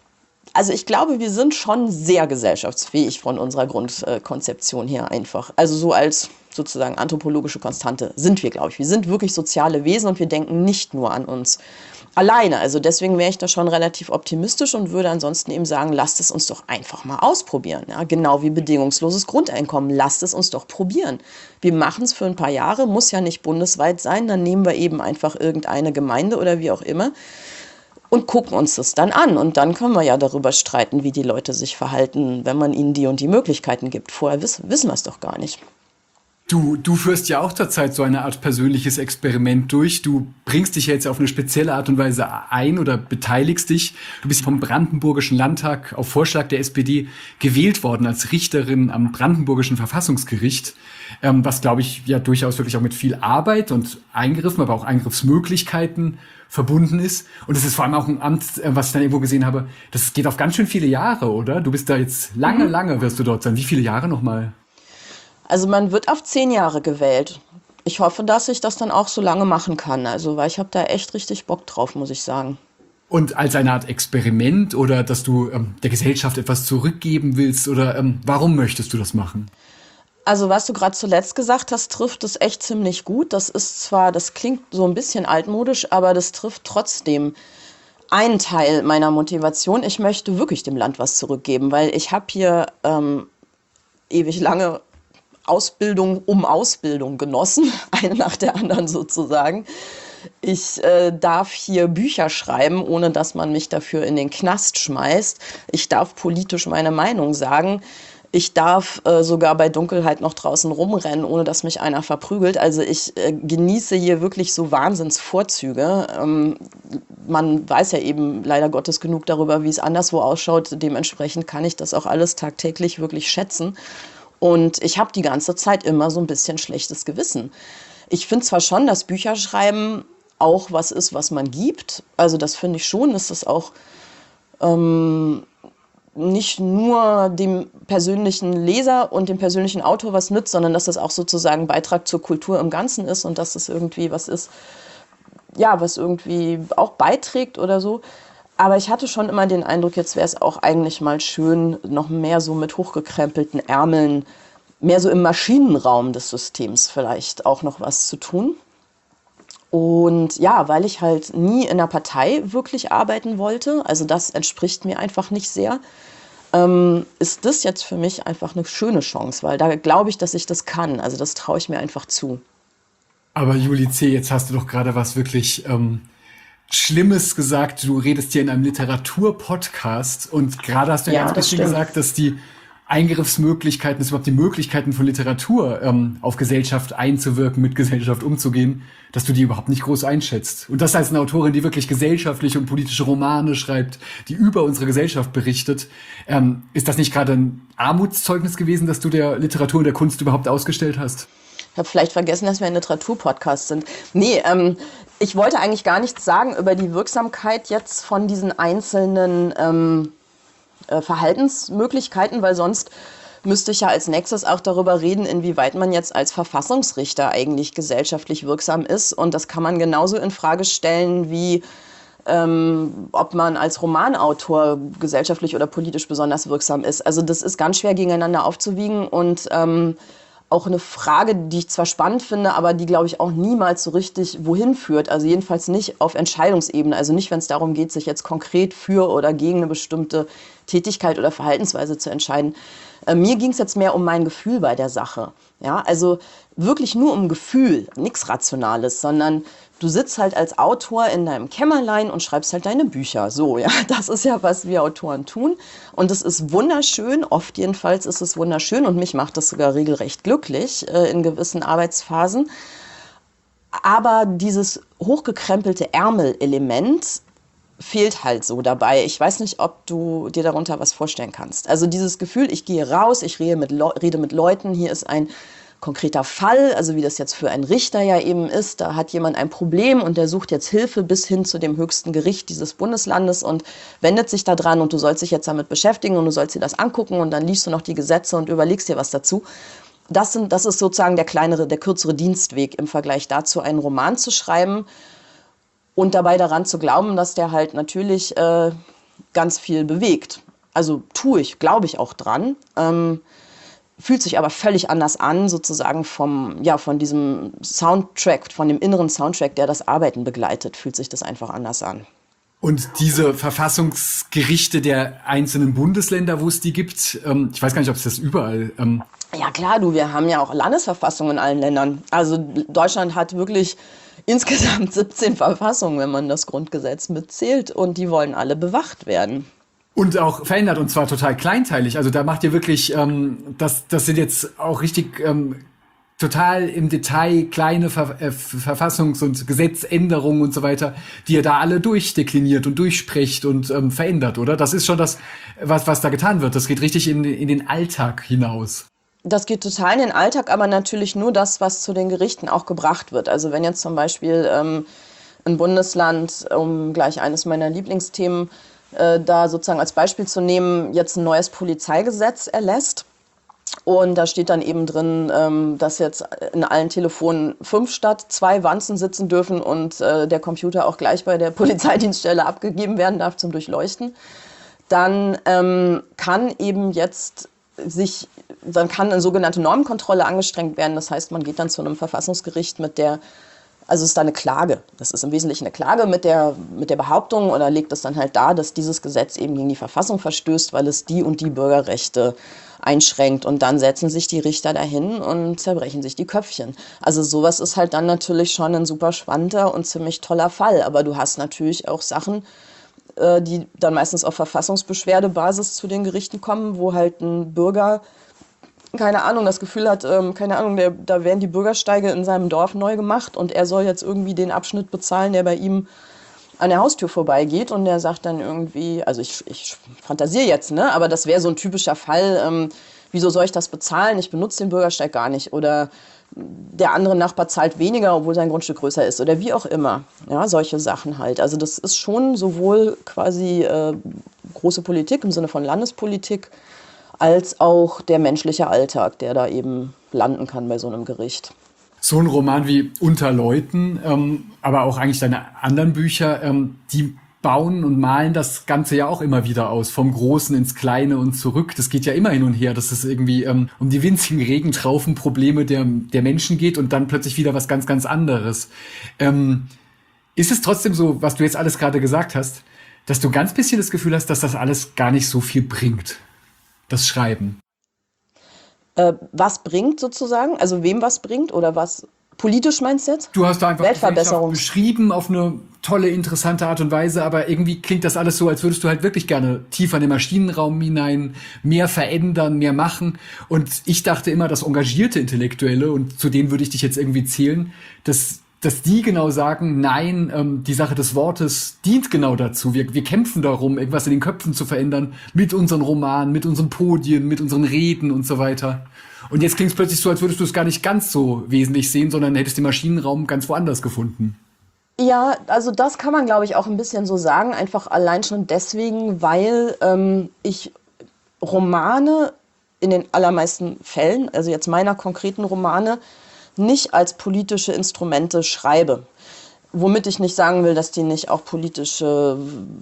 also ich glaube, wir sind schon sehr gesellschaftsfähig von unserer Grundkonzeption her einfach. Also so als sozusagen anthropologische Konstante sind wir, glaube ich. Wir sind wirklich soziale Wesen und wir denken nicht nur an uns alleine. Also deswegen wäre ich da schon relativ optimistisch und würde ansonsten eben sagen, lasst es uns doch einfach mal ausprobieren. Ja? Genau wie bedingungsloses Grundeinkommen. Lasst es uns doch probieren. Wir machen es für ein paar Jahre, muss ja nicht bundesweit sein. Dann nehmen wir eben einfach irgendeine Gemeinde oder wie auch immer und gucken uns das dann an. Und dann können wir ja darüber streiten, wie die Leute sich verhalten, wenn man ihnen die und die Möglichkeiten gibt. Vorher wiss, wissen wir es doch gar nicht. Du, du führst ja auch zurzeit so eine Art persönliches Experiment durch. Du bringst dich ja jetzt auf eine spezielle Art und Weise ein oder beteiligst dich. Du bist vom Brandenburgischen Landtag auf Vorschlag der S P D gewählt worden als Richterin am Brandenburgischen Verfassungsgericht, ähm, was, glaube ich, ja durchaus wirklich auch mit viel Arbeit und Eingriffen, aber auch Eingriffsmöglichkeiten verbunden ist. Und es ist vor allem auch ein Amt, was ich dann irgendwo gesehen habe, das geht auf ganz schön viele Jahre, oder? Du bist da jetzt lange, mhm. lange wirst du dort sein. Wie viele Jahre nochmal? Also man wird auf zehn Jahre gewählt. Ich hoffe, dass ich das dann auch so lange machen kann. Also, weil ich habe da echt richtig Bock drauf, muss ich sagen. Und als eine Art Experiment oder dass du ähm, der Gesellschaft etwas zurückgeben willst oder ähm, warum möchtest du das machen? Also was du gerade zuletzt gesagt hast, trifft es echt ziemlich gut. Das ist zwar, das klingt so ein bisschen altmodisch, aber das trifft trotzdem einen Teil meiner Motivation. Ich möchte wirklich dem Land was zurückgeben, weil ich habe hier ähm, ewig lange Ausbildung um Ausbildung genossen, eine nach der anderen sozusagen. Ich äh, darf hier Bücher schreiben, ohne dass man mich dafür in den Knast schmeißt. Ich darf politisch meine Meinung sagen. Ich darf äh, sogar bei Dunkelheit noch draußen rumrennen, ohne dass mich einer verprügelt. Also ich äh, genieße hier wirklich so Wahnsinnsvorzüge. Ähm, man weiß ja eben leider Gottes genug darüber, wie es anderswo ausschaut. Dementsprechend kann ich das auch alles tagtäglich wirklich schätzen. Und ich habe die ganze Zeit immer so ein bisschen schlechtes Gewissen. Ich finde zwar schon, dass Bücherschreiben auch was ist, was man gibt. Also das finde ich schon, dass das auch ähm, nicht nur dem persönlichen Leser und dem persönlichen Autor was nützt, sondern dass das auch sozusagen Beitrag zur Kultur im Ganzen ist und dass es irgendwie was ist, ja, was irgendwie auch beiträgt oder so. Aber ich hatte schon immer den Eindruck, jetzt wäre es auch eigentlich mal schön, noch mehr so mit hochgekrempelten Ärmeln, mehr so im Maschinenraum des Systems vielleicht auch noch was zu tun. Und ja, weil ich halt nie in einer Partei wirklich arbeiten wollte, also das entspricht mir einfach nicht sehr, ähm, ist das jetzt für mich einfach eine schöne Chance, weil da glaube ich, dass ich das kann. Also das traue ich mir einfach zu. Aber Juli C., jetzt hast du doch gerade was wirklich ähm, Schlimmes gesagt. Du redest hier in einem Literaturpodcast und gerade hast du ja, Ja, ganz das bisschen stimmt. gesagt, dass die Eingriffsmöglichkeiten, dass überhaupt die Möglichkeiten von Literatur ähm, auf Gesellschaft einzuwirken, mit Gesellschaft umzugehen, dass du die überhaupt nicht groß einschätzt. Und das als eine Autorin, die wirklich gesellschaftliche und politische Romane schreibt, die über unsere Gesellschaft berichtet. Ähm, ist das nicht gerade ein Armutszeugnis gewesen, dass du der Literatur und der Kunst überhaupt ausgestellt hast? Ich habe vielleicht vergessen, dass wir ein Literaturpodcast sind. Nee, ähm, ich wollte eigentlich gar nichts sagen über die Wirksamkeit jetzt von diesen einzelnen ähm, äh, Verhaltensmöglichkeiten, weil sonst müsste ich ja als nächstes auch darüber reden, inwieweit man jetzt als Verfassungsrichter eigentlich gesellschaftlich wirksam ist. Und das kann man genauso in Frage stellen wie ähm, ob man als Romanautor gesellschaftlich oder politisch besonders wirksam ist. Also das ist ganz schwer gegeneinander aufzuwiegen und ähm, auch eine Frage, die ich zwar spannend finde, aber die, glaube ich, auch niemals so richtig wohin führt. Also jedenfalls nicht auf Entscheidungsebene. Also nicht, wenn es darum geht, sich jetzt konkret für oder gegen eine bestimmte Tätigkeit oder Verhaltensweise zu entscheiden. Äh, mir ging es jetzt mehr um mein Gefühl bei der Sache. Ja, also wirklich nur um Gefühl, nichts Rationales, sondern du sitzt halt als Autor in deinem Kämmerlein und schreibst halt deine Bücher. So, ja, das ist ja, was wir Autoren tun. Und es ist wunderschön, oft jedenfalls ist es wunderschön und mich macht das sogar regelrecht glücklich äh, in gewissen Arbeitsphasen. Aber dieses hochgekrempelte Ärmel-Element fehlt halt so dabei. Ich weiß nicht, ob du dir darunter was vorstellen kannst. Also dieses Gefühl, ich gehe raus, ich rede mit, Le- rede mit Leuten, hier ist ein konkreter Fall, also wie das jetzt für einen Richter ja eben ist, da hat jemand ein Problem und der sucht jetzt Hilfe bis hin zu dem höchsten Gericht dieses Bundeslandes und wendet sich da dran und du sollst dich jetzt damit beschäftigen und du sollst dir das angucken und dann liest du noch die Gesetze und überlegst dir was dazu. Das sind, das ist sozusagen der kleinere, der kürzere Dienstweg im Vergleich dazu, einen Roman zu schreiben und dabei daran zu glauben, dass der halt natürlich äh, ganz viel bewegt. Also tue ich, glaube ich auch dran. Ähm, fühlt sich aber völlig anders an, sozusagen vom, ja, von diesem Soundtrack, von dem inneren Soundtrack, der das Arbeiten begleitet, fühlt sich das einfach anders an. Und diese Verfassungsgerichte der einzelnen Bundesländer, wo es die gibt, ähm, ich weiß gar nicht, ob es das überall... Ähm Ja klar, du, wir haben ja auch Landesverfassungen in allen Ländern. Also Deutschland hat wirklich insgesamt siebzehn Verfassungen, wenn man das Grundgesetz mitzählt, und die wollen alle bewacht werden. Und auch verändert, und zwar total kleinteilig. Also da macht ihr wirklich, ähm, das, das sind jetzt auch richtig ähm, total im Detail kleine Ver äh, Verfassungs- und Gesetzänderungen und so weiter, die ihr da alle durchdekliniert und durchsprecht und ähm, verändert, oder? Das ist schon das, was, was da getan wird. Das geht richtig in, in den Alltag hinaus. Das geht total in den Alltag, aber natürlich nur das, was zu den Gerichten auch gebracht wird. Also wenn jetzt zum Beispiel ähm, ein Bundesland, um gleich eines meiner Lieblingsthemen äh, da sozusagen als Beispiel zu nehmen, jetzt ein neues Polizeigesetz erlässt. Und da steht dann eben drin, ähm, dass jetzt in allen Telefonen fünf statt zwei Wanzen sitzen dürfen und äh, der Computer auch gleich bei der Polizeidienststelle abgegeben werden darf zum Durchleuchten. Dann ähm, kann eben jetzt sich, dann kann eine sogenannte Normenkontrolle angestrengt werden. Das heißt, man geht dann zu einem Verfassungsgericht mit der, also es ist da eine Klage. Das ist im Wesentlichen eine Klage mit der, mit der Behauptung oder legt es dann halt dar, dass dieses Gesetz eben gegen die Verfassung verstößt, weil es die und die Bürgerrechte einschränkt. Und dann setzen sich die Richter dahin und zerbrechen sich die Köpfchen. Also sowas ist halt dann natürlich schon ein super spannender und ziemlich toller Fall. Aber du hast natürlich auch Sachen, die dann meistens auf Verfassungsbeschwerdebasis zu den Gerichten kommen, wo halt ein Bürger, keine Ahnung, das Gefühl hat, ähm, keine Ahnung, der, da werden die Bürgersteige in seinem Dorf neu gemacht und er soll jetzt irgendwie den Abschnitt bezahlen, der bei ihm an der Haustür vorbeigeht, und der sagt dann irgendwie, also ich, ich fantasiere jetzt, ne, aber das wäre so ein typischer Fall, ähm, wieso soll ich das bezahlen, ich benutze den Bürgersteig gar nicht, oder der andere Nachbar zahlt weniger, obwohl sein Grundstück größer ist, oder wie auch immer. Ja, solche Sachen halt. Also das ist schon sowohl quasi äh, große Politik im Sinne von Landespolitik, als auch der menschliche Alltag, der da eben landen kann bei so einem Gericht. So ein Roman wie Unter Leuten, ähm, aber auch eigentlich deine anderen Bücher, ähm, die bauen und malen das Ganze ja auch immer wieder aus, vom Großen ins Kleine und zurück. Das geht ja immer hin und her, dass es irgendwie ähm, um die winzigen Regentraufenprobleme der, der Menschen geht und dann plötzlich wieder was ganz, ganz anderes. Ähm, ist es trotzdem so, was du jetzt alles gerade gesagt hast, dass du ganz bisschen das Gefühl hast, dass das alles gar nicht so viel bringt, das Schreiben? Äh, was bringt sozusagen? Also wem was bringt oder was? Politisch meinst du jetzt? Du hast da einfach Weltverbesserung beschrieben auf eine tolle, interessante Art und Weise, aber irgendwie klingt das alles so, als würdest du halt wirklich gerne tiefer in den Maschinenraum hinein, mehr verändern, mehr machen. Und ich dachte immer, dass engagierte Intellektuelle, und zu denen würde ich dich jetzt irgendwie zählen, dass dass die genau sagen, nein, ähm, die Sache des Wortes dient genau dazu. Wir, wir kämpfen darum, irgendwas in den Köpfen zu verändern, mit unseren Romanen, mit unseren Podien, mit unseren Reden und so weiter. Und jetzt klingt es plötzlich so, als würdest du es gar nicht ganz so wesentlich sehen, sondern hättest den Maschinenraum ganz woanders gefunden. Ja, also das kann man, glaube ich, auch ein bisschen so sagen, einfach allein schon deswegen, weil ähm, ich Romane in den allermeisten Fällen, also jetzt meiner konkreten Romane, nicht als politische Instrumente schreibe. Womit ich nicht sagen will, dass die nicht auch politische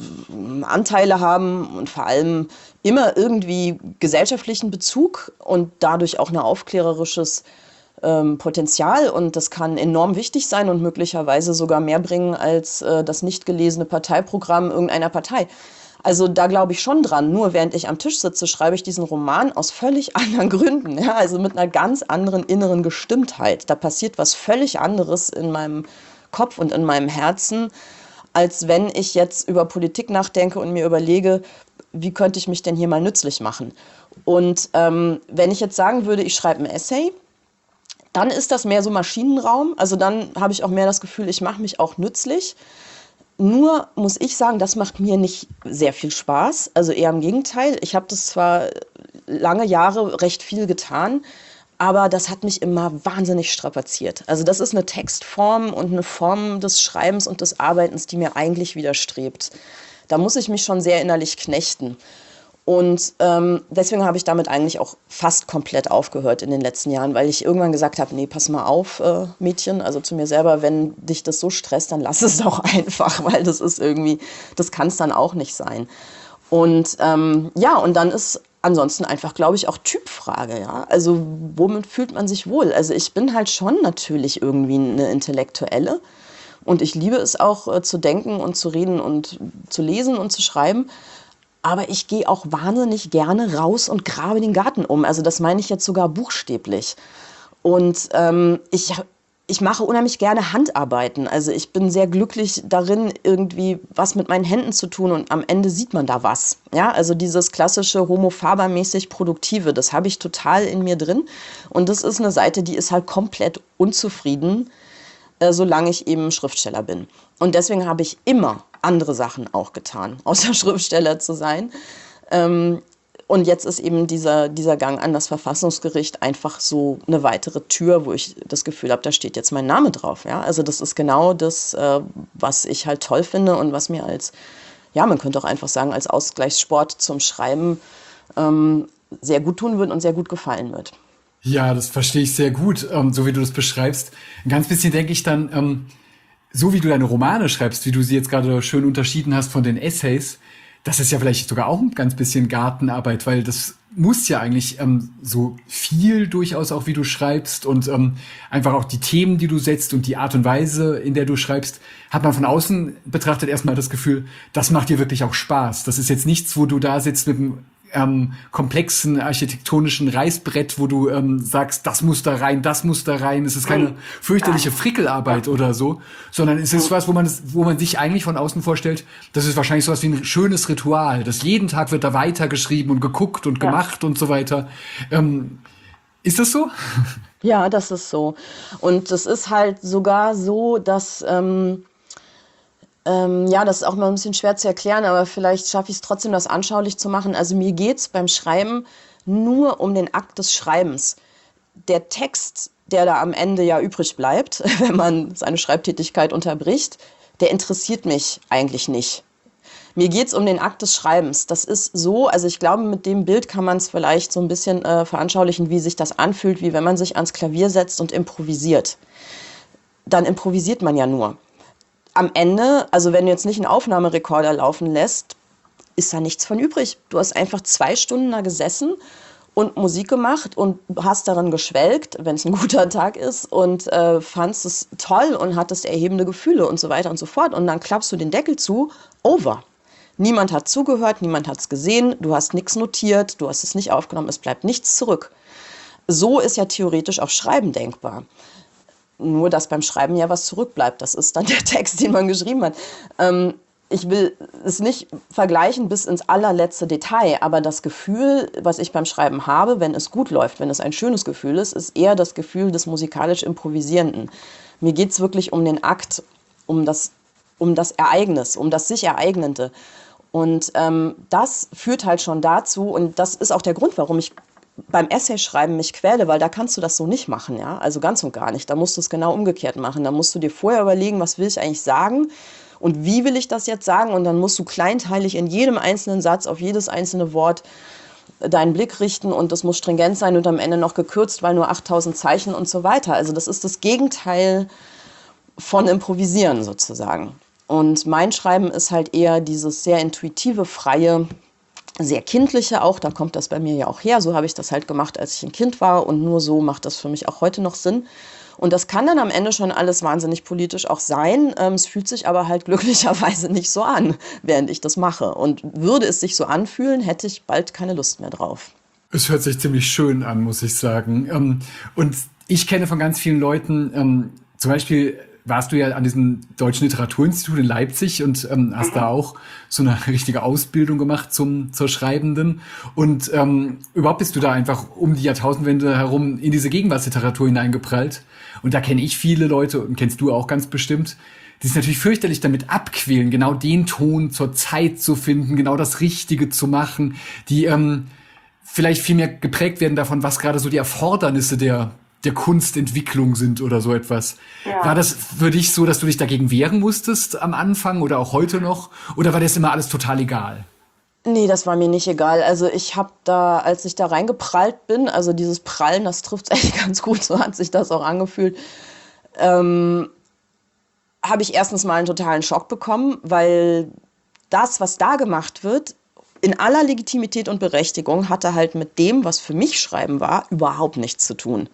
Anteile haben und vor allem immer irgendwie gesellschaftlichen Bezug und dadurch auch ein aufklärerisches ähm, Potenzial. Und das kann enorm wichtig sein und möglicherweise sogar mehr bringen als äh, das nicht gelesene Parteiprogramm irgendeiner Partei. Also da glaube ich schon dran. Nur während ich am Tisch sitze, schreibe ich diesen Roman aus völlig anderen Gründen. Ja? Also mit einer ganz anderen inneren Gestimmtheit. Da passiert was völlig anderes in meinem Kopf und in meinem Herzen, als wenn ich jetzt über Politik nachdenke und mir überlege, wie könnte ich mich denn hier mal nützlich machen. Und ähm, wenn ich jetzt sagen würde, ich schreibe ein Essay, dann ist das mehr so Maschinenraum. Also dann habe ich auch mehr das Gefühl, ich mache mich auch nützlich. Nur muss ich sagen, das macht mir nicht sehr viel Spaß. Also eher im Gegenteil. Ich habe das zwar lange Jahre recht viel getan, aber das hat mich immer wahnsinnig strapaziert. Also das ist eine Textform und eine Form des Schreibens und des Arbeitens, die mir eigentlich widerstrebt. Da muss ich mich schon sehr innerlich knechten. Und ähm, deswegen habe ich damit eigentlich auch fast komplett aufgehört in den letzten Jahren, weil ich irgendwann gesagt habe, nee, pass mal auf, äh, Mädchen, also zu mir selber, wenn dich das so stresst, dann lass es doch einfach, weil das ist irgendwie, das kann es dann auch nicht sein. Und ähm, ja, und dann ist ansonsten einfach, glaube ich, auch Typfrage, ja. Also womit fühlt man sich wohl? Also ich bin halt schon natürlich irgendwie eine Intellektuelle und ich liebe es auch äh, zu denken und zu reden und zu lesen und zu schreiben. Aber ich gehe auch wahnsinnig gerne raus und grabe den Garten um. Also das meine ich jetzt sogar buchstäblich. Und ähm, ich, ich mache unheimlich gerne Handarbeiten. Also ich bin sehr glücklich darin, irgendwie was mit meinen Händen zu tun. Und am Ende sieht man da was. Ja, also dieses klassische Homo faber-mäßig Produktive, das habe ich total in mir drin. Und das ist eine Seite, die ist halt komplett unzufrieden, äh, solange ich eben Schriftsteller bin. Und deswegen habe ich immer andere Sachen auch getan, außer Schriftsteller zu sein. Ähm, und jetzt ist eben dieser, dieser Gang an das Verfassungsgericht einfach so eine weitere Tür, wo ich das Gefühl habe, da steht jetzt mein Name drauf. Ja? Also das ist genau das, äh, was ich halt toll finde und was mir als, ja, man könnte auch einfach sagen, als Ausgleichssport zum Schreiben ähm, sehr gut tun wird und sehr gut gefallen wird. Ja, das verstehe ich sehr gut, ähm, so wie du das beschreibst. Ein ganz bisschen denke ich dann, ähm, so wie du deine Romane schreibst, wie du sie jetzt gerade schön unterschieden hast von den Essays, das ist ja vielleicht sogar auch ein ganz bisschen Gartenarbeit, weil das musst ja eigentlich ähm, so viel durchaus auch, wie du schreibst und ähm, einfach auch die Themen, die du setzt und die Art und Weise, in der du schreibst, hat man von außen betrachtet erstmal das Gefühl, das macht dir wirklich auch Spaß. Das ist jetzt nichts, wo du da sitzt mit einem ähm, komplexen architektonischen Reißbrett, wo du ähm, sagst, das muss da rein, das muss da rein. Es ist keine fürchterliche Frickelarbeit oder so, sondern es ist was, wo man es, wo man sich eigentlich von außen vorstellt, das ist wahrscheinlich sowas wie ein schönes Ritual, das jeden Tag wird da weitergeschrieben und geguckt und gemacht und so weiter. Ähm, ist das so? Ja, das ist so. Und es ist halt sogar so, dass, ähm, ähm, ja, das ist auch mal ein bisschen schwer zu erklären, aber vielleicht schaffe ich es trotzdem, das anschaulich zu machen. Also mir geht's beim Schreiben nur um den Akt des Schreibens. Der Text, der da am Ende ja übrig bleibt, wenn man seine Schreibtätigkeit unterbricht, der interessiert mich eigentlich nicht. Mir geht's um den Akt des Schreibens. Das ist so, also ich glaube, mit dem Bild kann man es vielleicht so ein bisschen äh, veranschaulichen, wie sich das anfühlt, wie wenn man sich ans Klavier setzt und improvisiert. Dann improvisiert man ja nur. Am Ende, also wenn du jetzt nicht einen Aufnahmerekorder laufen lässt, ist da nichts von übrig. Du hast einfach zwei Stunden da gesessen und Musik gemacht und hast darin geschwelgt, wenn es ein guter Tag ist, und äh, fandst es toll und hattest erhebende Gefühle und so weiter und so fort. Und dann klappst du den Deckel zu, over. Niemand hat zugehört, niemand hat es gesehen, du hast nichts notiert, du hast es nicht aufgenommen, es bleibt nichts zurück. So ist ja theoretisch auch Schreiben denkbar. Nur, dass beim Schreiben ja was zurückbleibt. Das ist dann der Text, den man geschrieben hat. Ähm, ich will es nicht vergleichen bis ins allerletzte Detail, aber das Gefühl, was ich beim Schreiben habe, wenn es gut läuft, wenn es ein schönes Gefühl ist, ist eher das Gefühl des musikalisch Improvisierenden. Mir geht es wirklich um den Akt, um das, um das Ereignis, um das sich Ereignende. Und ähm, das führt halt schon dazu, und das ist auch der Grund, warum ich beim Essayschreiben mich quäle, weil da kannst du das so nicht machen, ja, also ganz und gar nicht. Da musst du es genau umgekehrt machen. Da musst du dir vorher überlegen, was will ich eigentlich sagen und wie will ich das jetzt sagen, und dann musst du kleinteilig in jedem einzelnen Satz auf jedes einzelne Wort deinen Blick richten, und das muss stringent sein und am Ende noch gekürzt, weil nur achttausend Zeichen und so weiter. Also das ist das Gegenteil von Improvisieren sozusagen. Und mein Schreiben ist halt eher dieses sehr intuitive, freie, sehr kindliche auch, da kommt das bei mir ja auch her. So habe ich das halt gemacht, als ich ein Kind war, und nur so macht das für mich auch heute noch Sinn. Und das kann dann am Ende schon alles wahnsinnig politisch auch sein. Ähm, es fühlt sich aber halt glücklicherweise nicht so an, während ich das mache. Und würde es sich so anfühlen, hätte ich bald keine Lust mehr drauf. Es hört sich ziemlich schön an, muss ich sagen. Ähm, und ich kenne von ganz vielen Leuten, ähm, zum Beispiel warst du ja an diesem Deutschen Literaturinstitut in Leipzig und ähm, hast da auch so eine richtige Ausbildung gemacht zum zur Schreibenden. Und ähm, überhaupt bist du da einfach um die Jahrtausendwende herum in diese Gegenwartsliteratur hineingeprallt. Und da kenne ich viele Leute, und kennst du auch ganz bestimmt, die sich natürlich fürchterlich damit abquälen, genau den Ton zur Zeit zu finden, genau das Richtige zu machen, die ähm, vielleicht viel mehr geprägt werden davon, was gerade so die Erfordernisse der der Kunstentwicklung sind oder so etwas. Ja. War das für dich so, dass du dich dagegen wehren musstest am Anfang oder auch heute noch? Oder war das immer alles total egal? Nee, das war mir nicht egal. Also ich habe da, als ich da reingeprallt bin, also dieses Prallen, das trifft es eigentlich ganz gut, so hat sich das auch angefühlt, ähm, habe ich erstens mal einen totalen Schock bekommen, weil das, was da gemacht wird, in aller Legitimität und Berechtigung, hatte halt mit dem, was für mich Schreiben war, überhaupt nichts zu tun.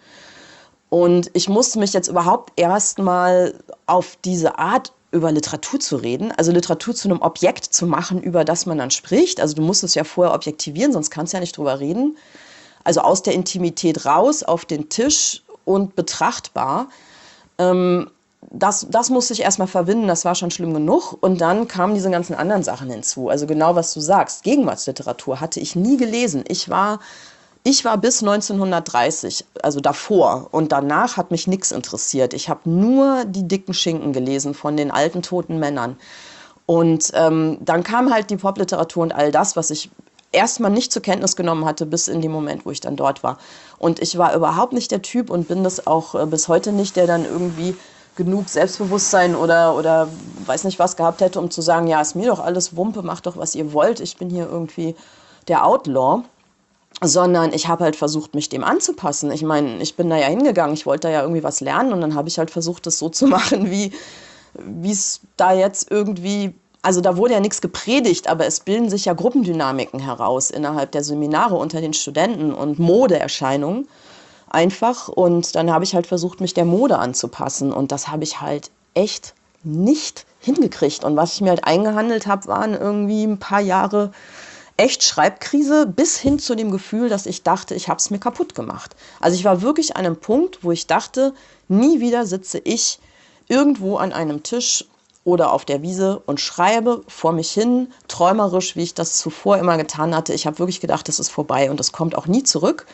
Und ich musste mich jetzt überhaupt erst mal auf diese Art über Literatur zu reden, also Literatur zu einem Objekt zu machen, über das man dann spricht. Also du musst es ja vorher objektivieren, sonst kannst du ja nicht drüber reden. Also aus der Intimität raus, auf den Tisch und betrachtbar. Ähm, das, das musste ich erst mal verwinden, das war schon schlimm genug. Und dann kamen diese ganzen anderen Sachen hinzu. Also genau, was du sagst, Gegenwartsliteratur hatte ich nie gelesen. Ich war... Ich war bis neunzehnhundertdreißig, also davor, und danach hat mich nichts interessiert. Ich habe nur die dicken Schinken gelesen von den alten, toten Männern. Und ähm, dann kam halt die Popliteratur und all das, was ich erstmal nicht zur Kenntnis genommen hatte, bis in dem Moment, wo ich dann dort war. Und ich war überhaupt nicht der Typ und bin das auch äh, bis heute nicht, der dann irgendwie genug Selbstbewusstsein oder, oder weiß nicht was gehabt hätte, um zu sagen, ja, ist mir doch alles Wumpe, macht doch, was ihr wollt, ich bin hier irgendwie der Outlaw. Sondern ich habe halt versucht, mich dem anzupassen. Ich meine, ich bin da ja hingegangen, ich wollte da ja irgendwie was lernen, und dann habe ich halt versucht, das so zu machen, wie es da jetzt irgendwie also da wurde ja nichts gepredigt, aber es bilden sich ja Gruppendynamiken heraus innerhalb der Seminare unter den Studenten und Modeerscheinungen einfach. Und dann habe ich halt versucht, mich der Mode anzupassen. Und das habe ich halt echt nicht hingekriegt. Und was ich mir halt eingehandelt habe, waren irgendwie ein paar Jahre echt Schreibkrise bis hin zu dem Gefühl, dass ich dachte, ich habe es mir kaputt gemacht. Also ich war wirklich an einem Punkt, wo ich dachte, nie wieder sitze ich irgendwo an einem Tisch oder auf der Wiese und schreibe vor mich hin, träumerisch, wie ich das zuvor immer getan hatte. Ich habe wirklich gedacht, das ist vorbei und das kommt auch nie zurück.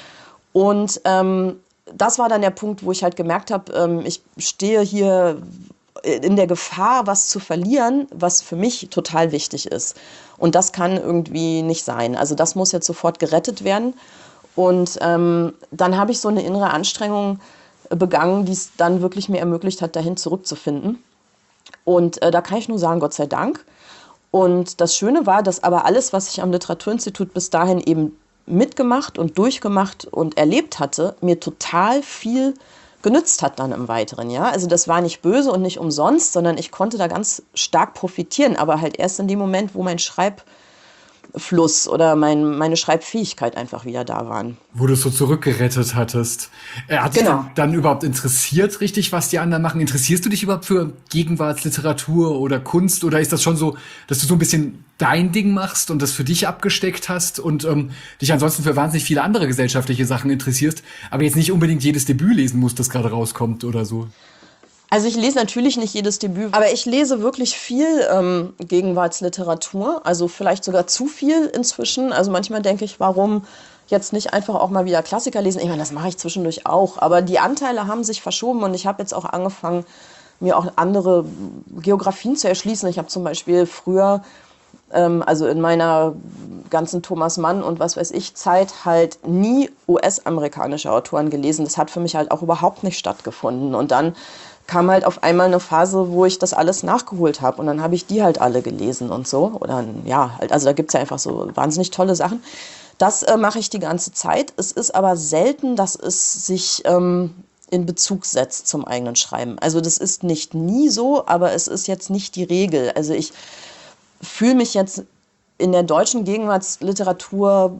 Und ähm, das war dann der Punkt, wo ich halt gemerkt habe, ähm, ich stehe hier in der Gefahr, was zu verlieren, was für mich total wichtig ist. Und das kann irgendwie nicht sein. Also das muss jetzt sofort gerettet werden. Und ähm, dann habe ich so eine innere Anstrengung begangen, die es dann wirklich mir ermöglicht hat, dahin zurückzufinden. Und äh, da kann ich nur sagen, Gott sei Dank. Und das Schöne war, dass aber alles, was ich am Literaturinstitut bis dahin eben mitgemacht und durchgemacht und erlebt hatte, mir total viel genützt hat dann im Weiteren. Ja? Also das war nicht böse und nicht umsonst, sondern ich konnte da ganz stark profitieren, aber halt erst in dem Moment, wo mein Schreibfluss oder mein, meine Schreibfähigkeit einfach wieder da waren. Wo du es so zurückgerettet hattest. Äh, hat dich Genau. dann, dann überhaupt interessiert richtig, was die anderen machen? Interessierst du dich überhaupt für Gegenwartsliteratur oder Kunst? Oder ist das schon so, dass du so ein bisschen dein Ding machst und das für dich abgesteckt hast und ähm, dich ansonsten für wahnsinnig viele andere gesellschaftliche Sachen interessierst, aber jetzt nicht unbedingt jedes Debüt lesen musst, das gerade rauskommt oder so? Also ich lese natürlich nicht jedes Debüt, aber ich lese wirklich viel ähm, Gegenwartsliteratur, also vielleicht sogar zu viel inzwischen. Also manchmal denke ich, warum jetzt nicht einfach auch mal wieder Klassiker lesen? Ich meine, das mache ich zwischendurch auch, aber die Anteile haben sich verschoben und ich habe jetzt auch angefangen, mir auch andere Geografien zu erschließen. Ich habe zum Beispiel früher, ähm, also in meiner ganzen Thomas Mann und was weiß ich Zeit, halt nie U S-amerikanische Autoren gelesen. Das hat für mich halt auch überhaupt nicht stattgefunden. Und dann kam halt auf einmal eine Phase, wo ich das alles nachgeholt habe. Und dann habe ich die halt alle gelesen und so. Oder ja, halt, also da gibt es ja einfach so wahnsinnig tolle Sachen. Das äh, mache ich die ganze Zeit. Es ist aber selten, dass es sich ähm, in Bezug setzt zum eigenen Schreiben. Also das ist nicht nie so, aber es ist jetzt nicht die Regel. Also ich fühle mich jetzt in der deutschen Gegenwartsliteratur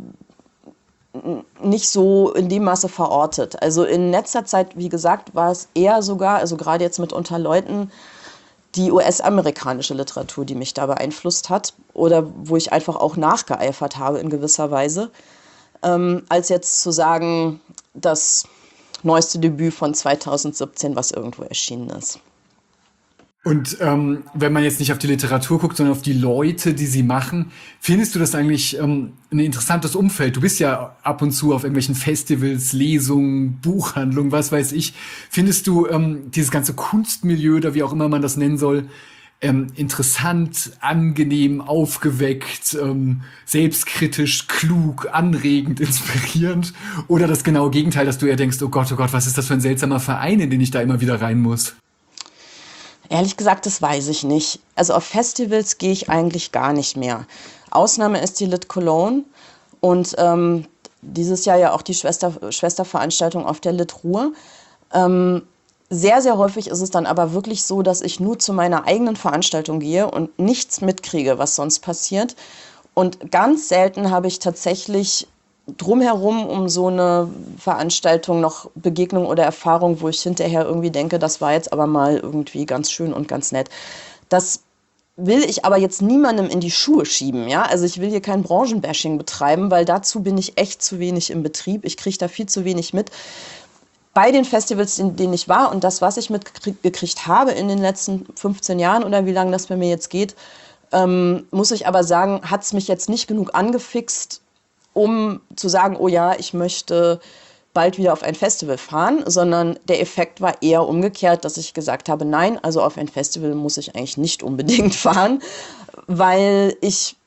nicht so in dem Maße verortet. Also in letzter Zeit, wie gesagt, war es eher sogar, also gerade jetzt mit Unter Leuten, die U S-amerikanische Literatur, die mich da beeinflusst hat oder wo ich einfach auch nachgeeifert habe in gewisser Weise, ähm, als jetzt zu sagen, das neueste Debüt von zweitausendsiebzehn, was irgendwo erschienen ist. Und ähm, wenn man jetzt nicht auf die Literatur guckt, sondern auf die Leute, die sie machen, findest du das eigentlich ähm, ein interessantes Umfeld? Du bist ja ab und zu auf irgendwelchen Festivals, Lesungen, Buchhandlungen, was weiß ich. Findest du ähm, dieses ganze Kunstmilieu oder wie auch immer man das nennen soll, ähm, interessant, angenehm, aufgeweckt, ähm, selbstkritisch, klug, anregend, inspirierend? Oder das genaue Gegenteil, dass du eher denkst, oh Gott, oh Gott, was ist das für ein seltsamer Verein, in den ich da immer wieder rein muss? Ehrlich gesagt, das weiß ich nicht. Also auf Festivals gehe ich eigentlich gar nicht mehr. Ausnahme ist die Lit Cologne und ähm, dieses Jahr ja auch die Schwester, Schwesterveranstaltung auf der Lit Ruhr. Ähm, sehr, sehr häufig ist es dann aber wirklich so, dass ich nur zu meiner eigenen Veranstaltung gehe und nichts mitkriege, was sonst passiert. Und ganz selten habe ich tatsächlich drumherum um so eine Veranstaltung noch Begegnung oder Erfahrung, wo ich hinterher irgendwie denke, das war jetzt aber mal irgendwie ganz schön und ganz nett. Das will ich aber jetzt niemandem in die Schuhe schieben, ja? Also ich will hier kein Branchenbashing betreiben, weil dazu bin ich echt zu wenig im Betrieb. Ich kriege da viel zu wenig mit. Bei den Festivals, in denen ich war und das, was ich mitgekriegt habe in den letzten fünfzehn Jahren oder wie lange das bei mir jetzt geht, ähm, muss ich aber sagen, hat es mich jetzt nicht genug angefixt, um zu sagen, oh ja, ich möchte bald wieder auf ein Festival fahren, sondern der Effekt war eher umgekehrt, dass ich gesagt habe, nein, also auf ein Festival muss ich eigentlich nicht unbedingt fahren, weil ich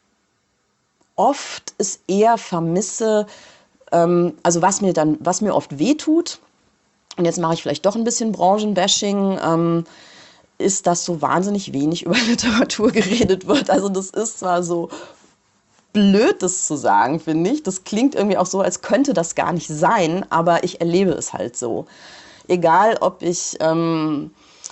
oft es eher vermisse, ähm, also was mir dann, was mir oft wehtut, und jetzt mache ich vielleicht doch ein bisschen Branchenbashing, ähm, ist, dass so wahnsinnig wenig über Literatur geredet wird. Also das ist zwar so blöd, das zu sagen, finde ich. Das klingt irgendwie auch so, als könnte das gar nicht sein, aber ich erlebe es halt so. Egal, ob ich ähm,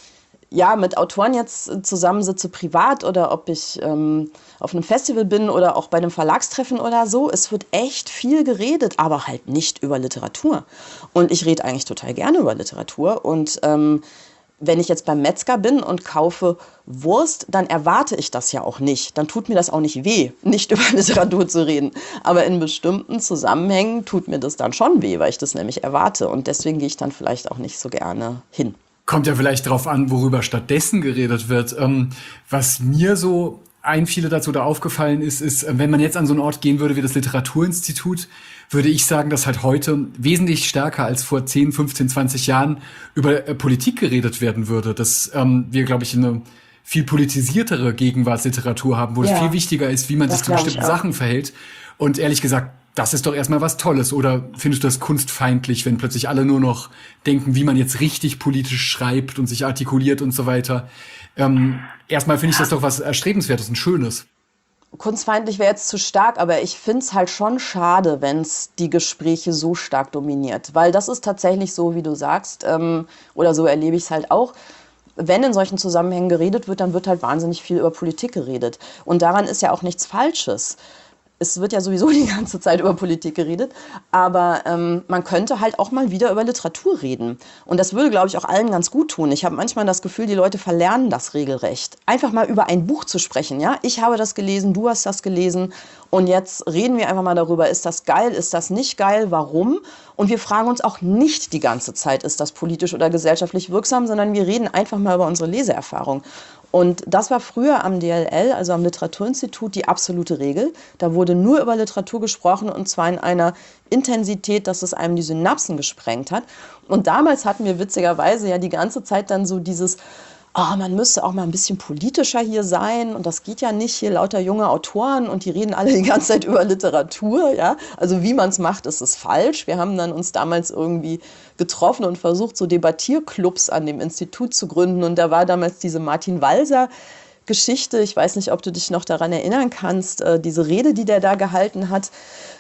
ja, mit Autoren jetzt äh, zusammensitze privat oder ob ich ähm, auf einem Festival bin oder auch bei einem Verlagstreffen oder so. Es wird echt viel geredet, aber halt nicht über Literatur. Und ich rede eigentlich total gerne über Literatur. Und ähm, wenn ich jetzt beim Metzger bin und kaufe Wurst, dann erwarte ich das ja auch nicht. Dann tut mir das auch nicht weh, nicht über Literatur zu reden. Aber in bestimmten Zusammenhängen tut mir das dann schon weh, weil ich das nämlich erwarte. Und deswegen gehe ich dann vielleicht auch nicht so gerne hin. Kommt ja vielleicht drauf an, worüber stattdessen geredet wird. Ähm, was mir so einfiel dazu da aufgefallen ist, ist, wenn man jetzt an so einen Ort gehen würde wie das Literaturinstitut, würde ich sagen, dass halt heute wesentlich stärker als vor zehn, fünfzehn, zwanzig Jahren über äh, Politik geredet werden würde. Dass ähm, wir, glaube ich, eine viel politisiertere Gegenwartsliteratur haben, wo es Ja, viel wichtiger ist, wie man sich das zu glaube ich bestimmten auch. Sachen verhält. Und ehrlich gesagt, das ist doch erstmal was Tolles. Oder findest du das kunstfeindlich, wenn plötzlich alle nur noch denken, wie man jetzt richtig politisch schreibt und sich artikuliert und so weiter? Ähm, erstmal finde ich das doch was Erstrebenswertes und Schönes. Kunstfeindlich wäre jetzt zu stark, aber ich finde es halt schon schade, wenn es die Gespräche so stark dominiert. Weil das ist tatsächlich so, wie du sagst, ähm, oder so erlebe ich es halt auch. Wenn in solchen Zusammenhängen geredet wird, dann wird halt wahnsinnig viel über Politik geredet. Und daran ist ja auch nichts Falsches. Es wird ja sowieso die ganze Zeit über Politik geredet, aber ähm, man könnte halt auch mal wieder über Literatur reden. Und das würde, glaube ich, auch allen ganz gut tun. Ich habe manchmal das Gefühl, die Leute verlernen das regelrecht. Einfach mal über ein Buch zu sprechen, ja? Ich habe das gelesen, du hast das gelesen und jetzt reden wir einfach mal darüber, ist das geil, ist das nicht geil, warum? Und wir fragen uns auch nicht die ganze Zeit, ist das politisch oder gesellschaftlich wirksam, sondern wir reden einfach mal über unsere Leseerfahrung. Und das war früher am D L L, also am Literaturinstitut, die absolute Regel. Da wurde nur über Literatur gesprochen und zwar in einer Intensität, dass es einem die Synapsen gesprengt hat. Und damals hatten wir witzigerweise ja die ganze Zeit dann so dieses, oh, man müsste auch mal ein bisschen politischer hier sein und das geht ja nicht, hier lauter junge Autoren und die reden alle die ganze Zeit über Literatur, ja. Also wie man es macht, ist es falsch. Wir haben dann uns damals irgendwie getroffen und versucht, so Debattierclubs an dem Institut zu gründen und da war damals diese Martin Walser Geschichte, ich weiß nicht, ob du dich noch daran erinnern kannst, äh, diese Rede, die der da gehalten hat.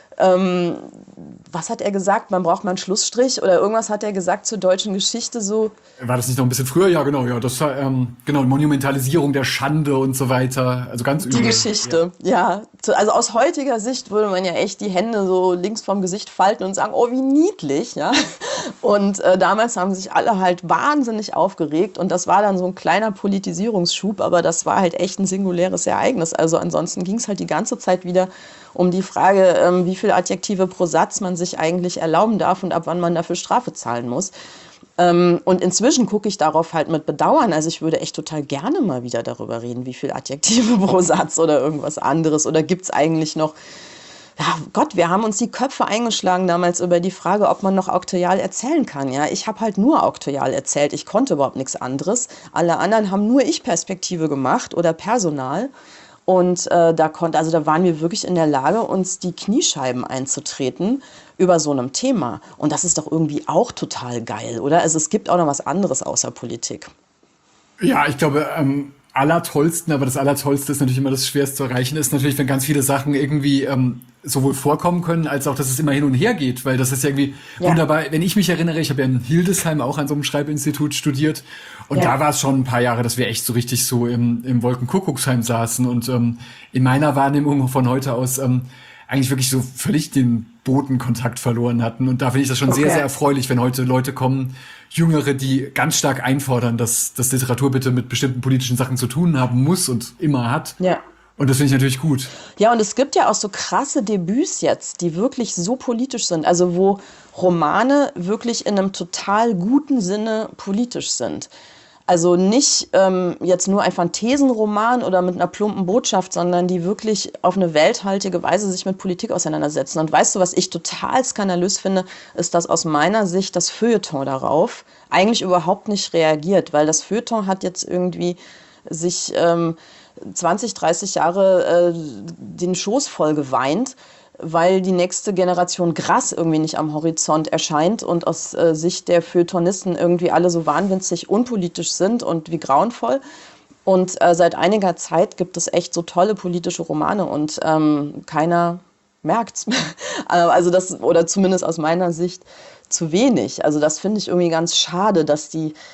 Ähm, was hat er gesagt? Man braucht mal einen Schlussstrich oder irgendwas hat er gesagt zur deutschen Geschichte so. War das nicht noch ein bisschen früher? Ja, genau, ja. Das war, ähm, genau, Monumentalisierung der Schande und so weiter. Also ganz Die übel. Geschichte, ja. Zu- Also aus heutiger Sicht würde man ja echt die Hände so links vom Gesicht falten und sagen, oh, wie niedlich, ja. Und äh, damals haben sich alle halt wahnsinnig aufgeregt und das war dann so ein kleiner Politisierungsschub, aber das war halt echt ein singuläres Ereignis. Also ansonsten ging es halt die ganze Zeit wieder um die Frage, ähm, wie viele Adjektive pro Satz man sich eigentlich erlauben darf und ab wann man dafür Strafe zahlen muss. Ähm, und inzwischen gucke ich darauf halt mit Bedauern. Also ich würde echt total gerne mal wieder darüber reden, wie viele Adjektive pro Satz oder irgendwas anderes. Oder gibt es eigentlich noch, ja Gott, wir haben uns die Köpfe eingeschlagen damals über die Frage, ob man noch auktorial erzählen kann. Ja, ich habe halt nur auktorial erzählt. Ich konnte überhaupt nichts anderes. Alle anderen haben nur Ich-Perspektive gemacht oder Personal. Und äh, da konnte, also da waren wir wirklich in der Lage, uns die Kniescheiben einzutreten über so einem Thema. Und das ist doch irgendwie auch total geil, oder? Also es gibt auch noch was anderes außer Politik. Ja, ich glaube, am allertollsten, aber das Allertollste ist natürlich immer das schwerst zu erreichen, ist natürlich, wenn ganz viele Sachen irgendwie ähm, sowohl vorkommen können, als auch, dass es immer hin und her geht, weil das ist ja irgendwie Ja. wunderbar. Wenn ich mich erinnere, ich habe ja in Hildesheim auch an so einem Schreibinstitut studiert und Ja. da war es schon ein paar Jahre, dass wir echt so richtig so im, im Wolkenkuckucksheim saßen und ähm, in meiner Wahrnehmung von heute aus ähm, eigentlich wirklich so völlig den Bodenkontakt verloren hatten. Und da finde ich das schon sehr, Okay. sehr erfreulich, wenn heute Leute kommen, Jüngere, die ganz stark einfordern, dass, dass Literatur bitte mit bestimmten politischen Sachen zu tun haben muss und immer hat. Ja. Und das finde ich natürlich gut. Ja, und es gibt ja auch so krasse Debüts jetzt, die wirklich so politisch sind. Also wo Romane wirklich in einem total guten Sinne politisch sind. Also nicht ähm, jetzt nur einfach ein Thesenroman oder mit einer plumpen Botschaft, sondern die wirklich auf eine welthaltige Weise sich mit Politik auseinandersetzen. Und weißt du, was ich total skandalös finde, ist, dass aus meiner Sicht das Feuilleton darauf eigentlich überhaupt nicht reagiert, weil das Feuilleton hat jetzt irgendwie sich ähm, zwanzig, dreißig Jahre äh, den Schoß voll geweint, weil die nächste Generation Grass irgendwie nicht am Horizont erscheint und aus äh, Sicht der Feuilletonisten irgendwie alle so wahnwitzig unpolitisch sind und wie grauenvoll. Und äh, seit einiger Zeit gibt es echt so tolle politische Romane und ähm, keiner merkt's. Also das, oder zumindest aus meiner Sicht zu wenig. Also das finde ich irgendwie ganz schade, dass die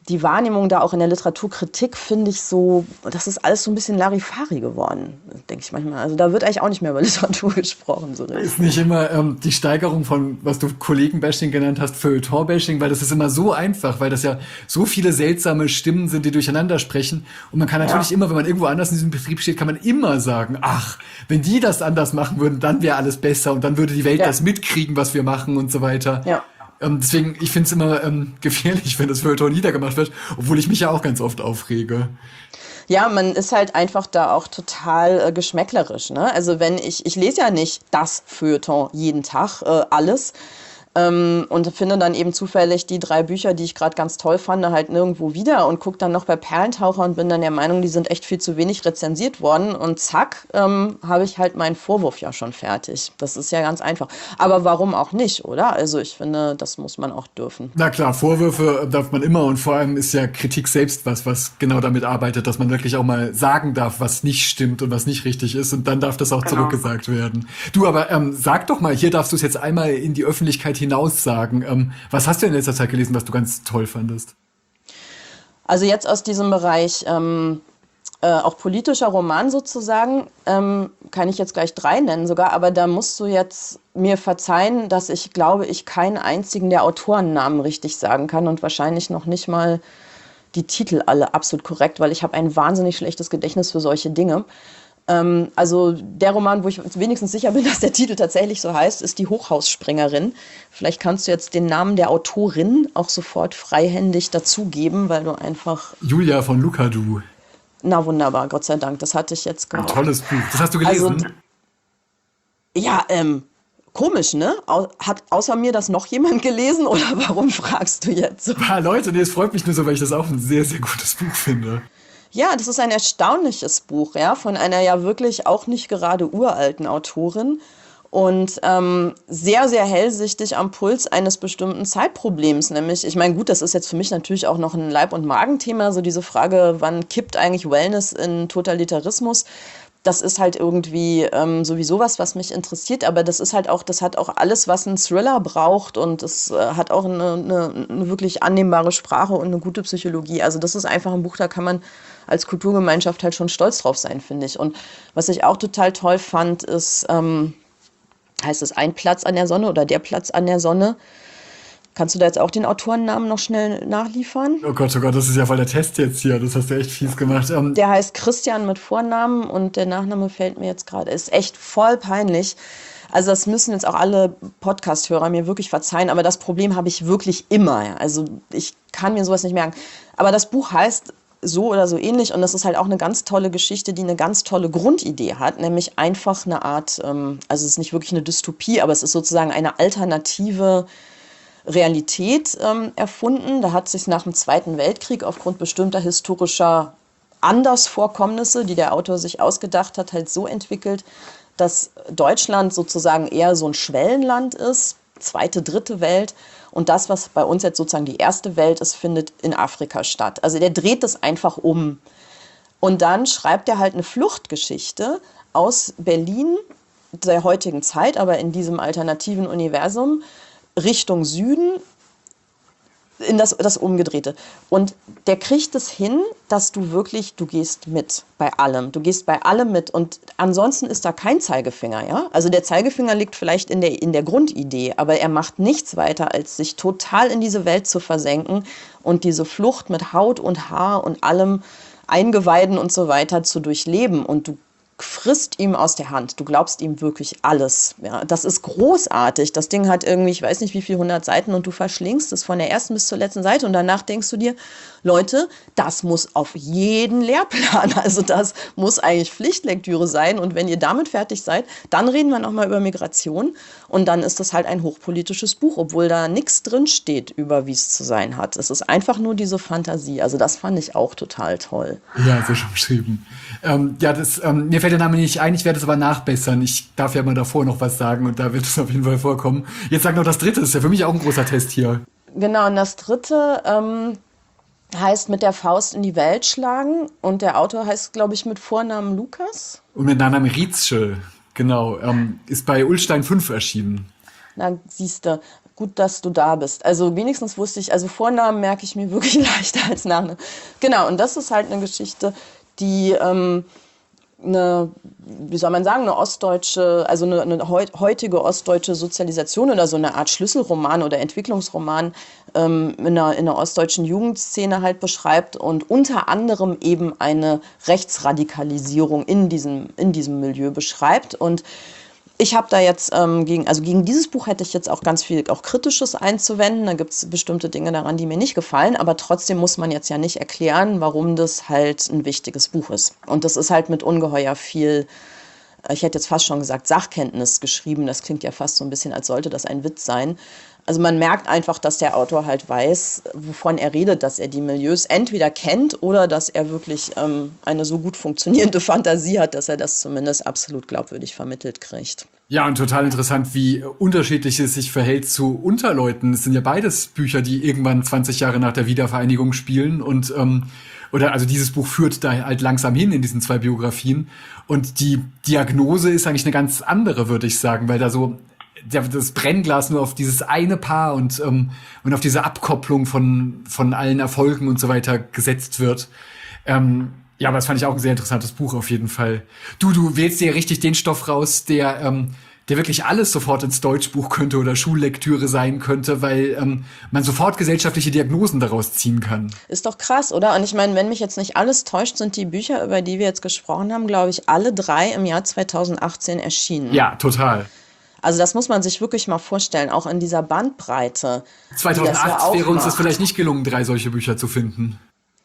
die Wahrnehmung da auch in der Literaturkritik finde ich so, das ist alles so ein bisschen Larifari geworden, denke ich manchmal. Also da wird eigentlich auch nicht mehr über Literatur gesprochen. So ist nicht immer ähm, die Steigerung von, was du Kollegen-Bashing genannt hast, Feuilleton-Bashing, weil das ist immer so einfach, weil das ja so viele seltsame Stimmen sind, die durcheinander sprechen. Und man kann natürlich ja. immer, wenn man irgendwo anders in diesem Betrieb steht, kann man immer sagen, ach, wenn die das anders machen würden, dann wäre alles besser und dann würde die Welt ja. das mitkriegen, was wir machen und so weiter. Ja. Ähm, deswegen, ich finde es immer ähm, gefährlich, wenn das Feuilleton niedergemacht wird, obwohl ich mich ja auch ganz oft aufrege. Ja, man ist halt einfach da auch total äh, geschmäcklerisch, ne? Also wenn ich, ich lese ja nicht das Feuilleton jeden Tag, äh, alles, ähm, und finde dann eben zufällig die drei Bücher, die ich gerade ganz toll fand, halt nirgendwo wieder und gucke dann noch bei Perlentaucher und bin dann der Meinung, die sind echt viel zu wenig rezensiert worden und zack, ähm, habe ich halt meinen Vorwurf ja schon fertig. Das ist ja ganz einfach. Aber warum auch nicht, oder? Also ich finde, das muss man auch dürfen. Na klar, Vorwürfe darf man immer und vor allem ist ja Kritik selbst was, was genau damit arbeitet, dass man wirklich auch mal sagen darf, was nicht stimmt und was nicht richtig ist und dann darf das auch genau. zurückgesagt werden. Du, aber ähm, sag doch mal, hier darfst du es jetzt einmal in die Öffentlichkeit hinaus sagen. Ähm, was hast du in letzter Zeit gelesen, was du ganz toll fandest? Also jetzt aus diesem Bereich ähm, äh, auch politischer Roman sozusagen, ähm, kann ich jetzt gleich drei nennen sogar, aber da musst du jetzt mir verzeihen, dass ich glaube, ich keinen einzigen der Autorennamen richtig sagen kann und wahrscheinlich noch nicht mal die Titel alle absolut korrekt, weil ich habe ein wahnsinnig schlechtes Gedächtnis für solche Dinge. Ähm, also der Roman, wo ich wenigstens sicher bin, dass der Titel tatsächlich so heißt, ist die Hochhausspringerin. Vielleicht kannst du jetzt den Namen der Autorin auch sofort freihändig dazugeben, weil du einfach... Julia von Lucadou. Na wunderbar, Gott sei Dank, das hatte ich jetzt gemacht. Ein tolles Buch, das hast du gelesen? Also, ja, ähm, komisch, ne? Au- hat außer mir das noch jemand gelesen oder warum fragst du jetzt so? Ah, Leute, nee, es freut mich nur so, weil ich das auch ein sehr, sehr gutes Buch finde. Ja, das ist ein erstaunliches Buch, ja, von einer ja wirklich auch nicht gerade uralten Autorin und ähm, sehr, sehr hellsichtig am Puls eines bestimmten Zeitproblems, nämlich, ich meine, gut, das ist jetzt für mich natürlich auch noch ein Leib- und Magenthema, so diese Frage, wann kippt eigentlich Wellness in Totalitarismus? Das ist halt irgendwie ähm, sowieso was, was mich interessiert, aber das ist halt auch, das hat auch alles, was ein Thriller braucht und es äh, hat auch eine, eine, eine wirklich annehmbare Sprache und eine gute Psychologie. Also das ist einfach ein Buch, da kann man als Kulturgemeinschaft halt schon stolz drauf sein, finde ich. Und was ich auch total toll fand, ist, ähm, heißt es Ein Platz an der Sonne oder Der Platz an der Sonne. Kannst du da jetzt auch den Autorennamen noch schnell nachliefern? Oh Gott, oh Gott, das ist ja voll der Test jetzt hier. Das hast du echt fies gemacht. Ähm der heißt Christian mit Vornamen und der Nachname fällt mir jetzt gerade. Ist echt voll peinlich. Also das müssen jetzt auch alle Podcast-Hörer mir wirklich verzeihen, aber das Problem habe ich wirklich immer. Ja. Also ich kann mir sowas nicht merken. Aber das Buch heißt so oder so ähnlich und das ist halt auch eine ganz tolle Geschichte, die eine ganz tolle Grundidee hat, nämlich einfach eine Art, ähm, also es ist nicht wirklich eine Dystopie, aber es ist sozusagen eine alternative Realität ähm, erfunden. Da hat sich nach dem Zweiten Weltkrieg aufgrund bestimmter historischer Andersvorkommnisse, die der Autor sich ausgedacht hat, halt so entwickelt, dass Deutschland sozusagen eher so ein Schwellenland ist, zweite, dritte Welt. Und das, was bei uns jetzt sozusagen die erste Welt ist, findet in Afrika statt. Also der dreht es einfach um. Und dann schreibt er halt eine Fluchtgeschichte aus Berlin der heutigen Zeit, aber in diesem alternativen Universum, Richtung Süden, in das, das Umgedrehte. Und der kriegt es hin, dass du wirklich, du gehst mit bei allem. Du gehst bei allem mit und ansonsten ist da kein Zeigefinger, ja? Also der Zeigefinger liegt vielleicht in der, in der Grundidee, aber er macht nichts weiter, als sich total in diese Welt zu versenken und diese Flucht mit Haut und Haar und allem Eingeweiden und so weiter zu durchleben und du frisst ihm aus der Hand. Du glaubst ihm wirklich alles. Ja, das ist großartig. Das Ding hat irgendwie, ich weiß nicht wie viele hundert Seiten und du verschlingst es von der ersten bis zur letzten Seite und danach denkst du dir, Leute, das muss auf jeden Lehrplan, also das muss eigentlich Pflichtlektüre sein und wenn ihr damit fertig seid, dann reden wir nochmal über Migration und dann ist das halt ein hochpolitisches Buch, obwohl da nichts drin steht über wie es zu sein hat. Es ist einfach nur diese Fantasie. Also das fand ich auch total toll. Ja, sehr schön beschrieben. Ähm, ja, das, ähm, mir fällt der Name nicht ein, ich werde es aber nachbessern. Ich darf ja mal davor noch was sagen und da wird es auf jeden Fall vorkommen. Jetzt sag noch das dritte, das ist ja für mich auch ein großer Test hier. Genau, und das dritte ähm, heißt Mit der Faust in die Welt schlagen und der Autor heißt, glaube ich, mit Vornamen Lukas. Und mit Nachnamen Rietschel, genau, ähm, ist bei Ullstein fünf erschienen. Na, siehste, Gut, dass du da bist. Also wenigstens wusste ich, also Vornamen merke ich mir wirklich leichter als Nachnamen. Genau, und das ist halt eine Geschichte, die ähm, eine, wie soll man sagen, eine ostdeutsche, also eine, eine heutige ostdeutsche Sozialisation oder so eine Art Schlüsselroman oder Entwicklungsroman ähm, in, einer, in einer ostdeutschen Jugendszene halt beschreibt und unter anderem eben eine Rechtsradikalisierung in diesem, in diesem Milieu beschreibt. Und ich habe da jetzt ähm, gegen, also gegen dieses Buch hätte ich jetzt auch ganz viel auch Kritisches einzuwenden. Da gibt es bestimmte Dinge daran, die mir nicht gefallen. Aber trotzdem muss man jetzt ja nicht erklären, warum das halt ein wichtiges Buch ist. Und das ist halt mit ungeheuer viel, ich hätte jetzt fast schon gesagt, Sachkenntnis geschrieben. Das klingt ja fast so ein bisschen, als sollte das ein Witz sein. Also man merkt einfach, dass der Autor halt weiß, wovon er redet, dass er die Milieus entweder kennt oder dass er wirklich ähm, eine so gut funktionierende Fantasie hat, dass er das zumindest absolut glaubwürdig vermittelt kriegt. Ja, und total interessant, wie unterschiedlich es sich verhält zu Unterleuten. Es sind ja beides Bücher, die irgendwann zwanzig Jahre nach der Wiedervereinigung spielen und ähm, oder also dieses Buch führt da halt langsam hin in diesen zwei Biografien. Und die Diagnose ist eigentlich eine ganz andere, würde ich sagen, weil da so das Brennglas nur auf dieses eine Paar und ähm, und auf diese Abkopplung von von allen Erfolgen und so weiter gesetzt wird. Ähm, ja, aber das fand ich auch ein sehr interessantes Buch auf jeden Fall. Du, du wählst dir richtig den Stoff raus, der ähm, der wirklich alles sofort ins Deutschbuch könnte oder Schullektüre sein könnte, weil ähm, man sofort gesellschaftliche Diagnosen daraus ziehen kann. Ist doch krass, oder? Und ich meine, wenn mich jetzt nicht alles täuscht, sind die Bücher, über die wir jetzt gesprochen haben, glaube ich, alle drei im Jahr zweitausendachtzehn erschienen. Ja, total. Also das muss man sich wirklich mal vorstellen, auch in dieser Bandbreite. zweitausendacht wäre uns das vielleicht nicht gelungen, drei solche Bücher zu finden.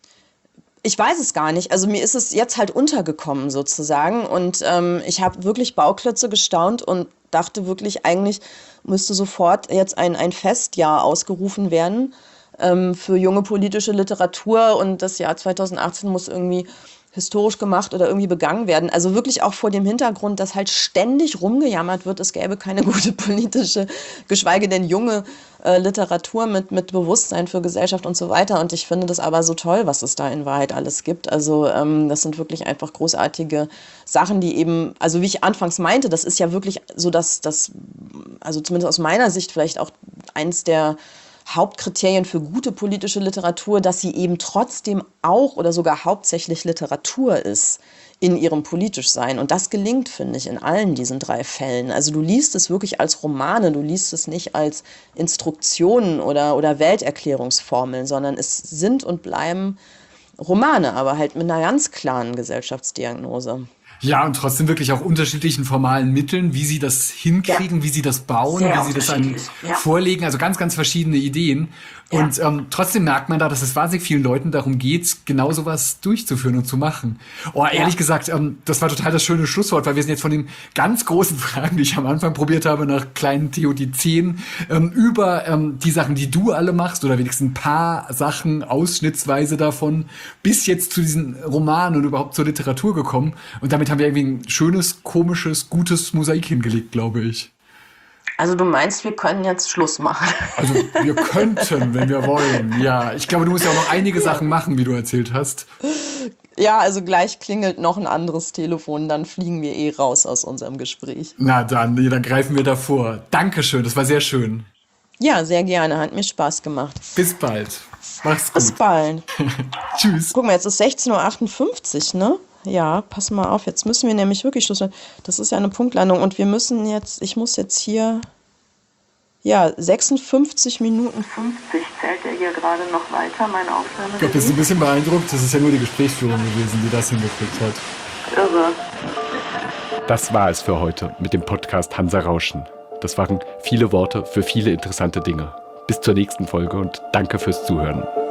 Ich weiß es gar nicht. Also mir ist es jetzt halt untergekommen sozusagen und ähm, ich habe wirklich Bauklötze gestaunt und dachte wirklich, eigentlich müsste sofort jetzt ein, ein Festjahr ausgerufen werden ähm, für junge politische Literatur und das Jahr zweitausendachtzehn muss irgendwie historisch gemacht oder irgendwie begangen werden. Also wirklich auch vor dem Hintergrund, dass halt ständig rumgejammert wird, es gäbe keine gute politische, geschweige denn junge äh, Literatur mit, mit Bewusstsein für Gesellschaft und so weiter. Und ich finde das aber so toll, was es da in Wahrheit alles gibt. Also ähm, das sind wirklich einfach großartige Sachen, die eben, also wie ich anfangs meinte, das ist ja wirklich so, dass das, also zumindest aus meiner Sicht vielleicht auch eins der Hauptkriterien für gute politische Literatur, dass sie eben trotzdem auch oder sogar hauptsächlich Literatur ist in ihrem Politischsein. Und das gelingt, finde ich, in allen diesen drei Fällen. Also du liest es wirklich als Romane, du liest es nicht als Instruktionen oder, oder Welterklärungsformeln, sondern es sind und bleiben Romane, aber halt mit einer ganz klaren Gesellschaftsdiagnose. Ja, und trotzdem wirklich auch unterschiedlichen formalen Mitteln, wie sie das hinkriegen, ja. wie sie das bauen, Sehr wie sie das einem ja. vorlegen. Also ganz, ganz verschiedene Ideen. Ja. Und ähm, trotzdem merkt man da, dass es wahnsinnig vielen Leuten darum geht, genau sowas durchzuführen und zu machen. Oh, ehrlich ja. gesagt, ähm, das war total das schöne Schlusswort, weil wir sind jetzt von den ganz großen Fragen, die ich am Anfang probiert habe, nach kleinen Theodizeen, ähm, über ähm, die Sachen, die du alle machst, oder wenigstens ein paar Sachen, ausschnittsweise davon, bis jetzt zu diesen Romanen und überhaupt zur Literatur gekommen. Und damit haben wir irgendwie ein schönes, komisches, gutes Mosaik hingelegt, glaube ich. Also du meinst, wir können jetzt Schluss machen? Also wir könnten, wenn wir wollen, ja. Ich glaube, du musst ja auch noch einige ja. Sachen machen, wie du erzählt hast. Ja, also gleich klingelt noch ein anderes Telefon, dann fliegen wir eh raus aus unserem Gespräch. Na dann, nee, dann greifen wir davor. Dankeschön, das war sehr schön. Ja, sehr gerne, hat mir Spaß gemacht. Bis bald. Mach's gut. Bis bald. Tschüss. Guck mal, jetzt ist sechzehn Uhr achtundfünfzig, ne? Ja, pass mal auf, jetzt müssen wir nämlich wirklich Schluss machen. Das ist ja eine Punktlandung und wir müssen jetzt, ich muss jetzt hier, ja, sechsundfünfzig Minuten fünfzig zählt er hier gerade noch weiter, meine Aufnahme. Ich glaube, das ist ein bisschen beeindruckt, das ist ja nur die Gesprächsführung gewesen, die das hingekriegt hat. Irre. Das war es für heute mit dem Podcast Hansa Rauschen. Das waren viele Worte für viele interessante Dinge. Bis zur nächsten Folge und danke fürs Zuhören.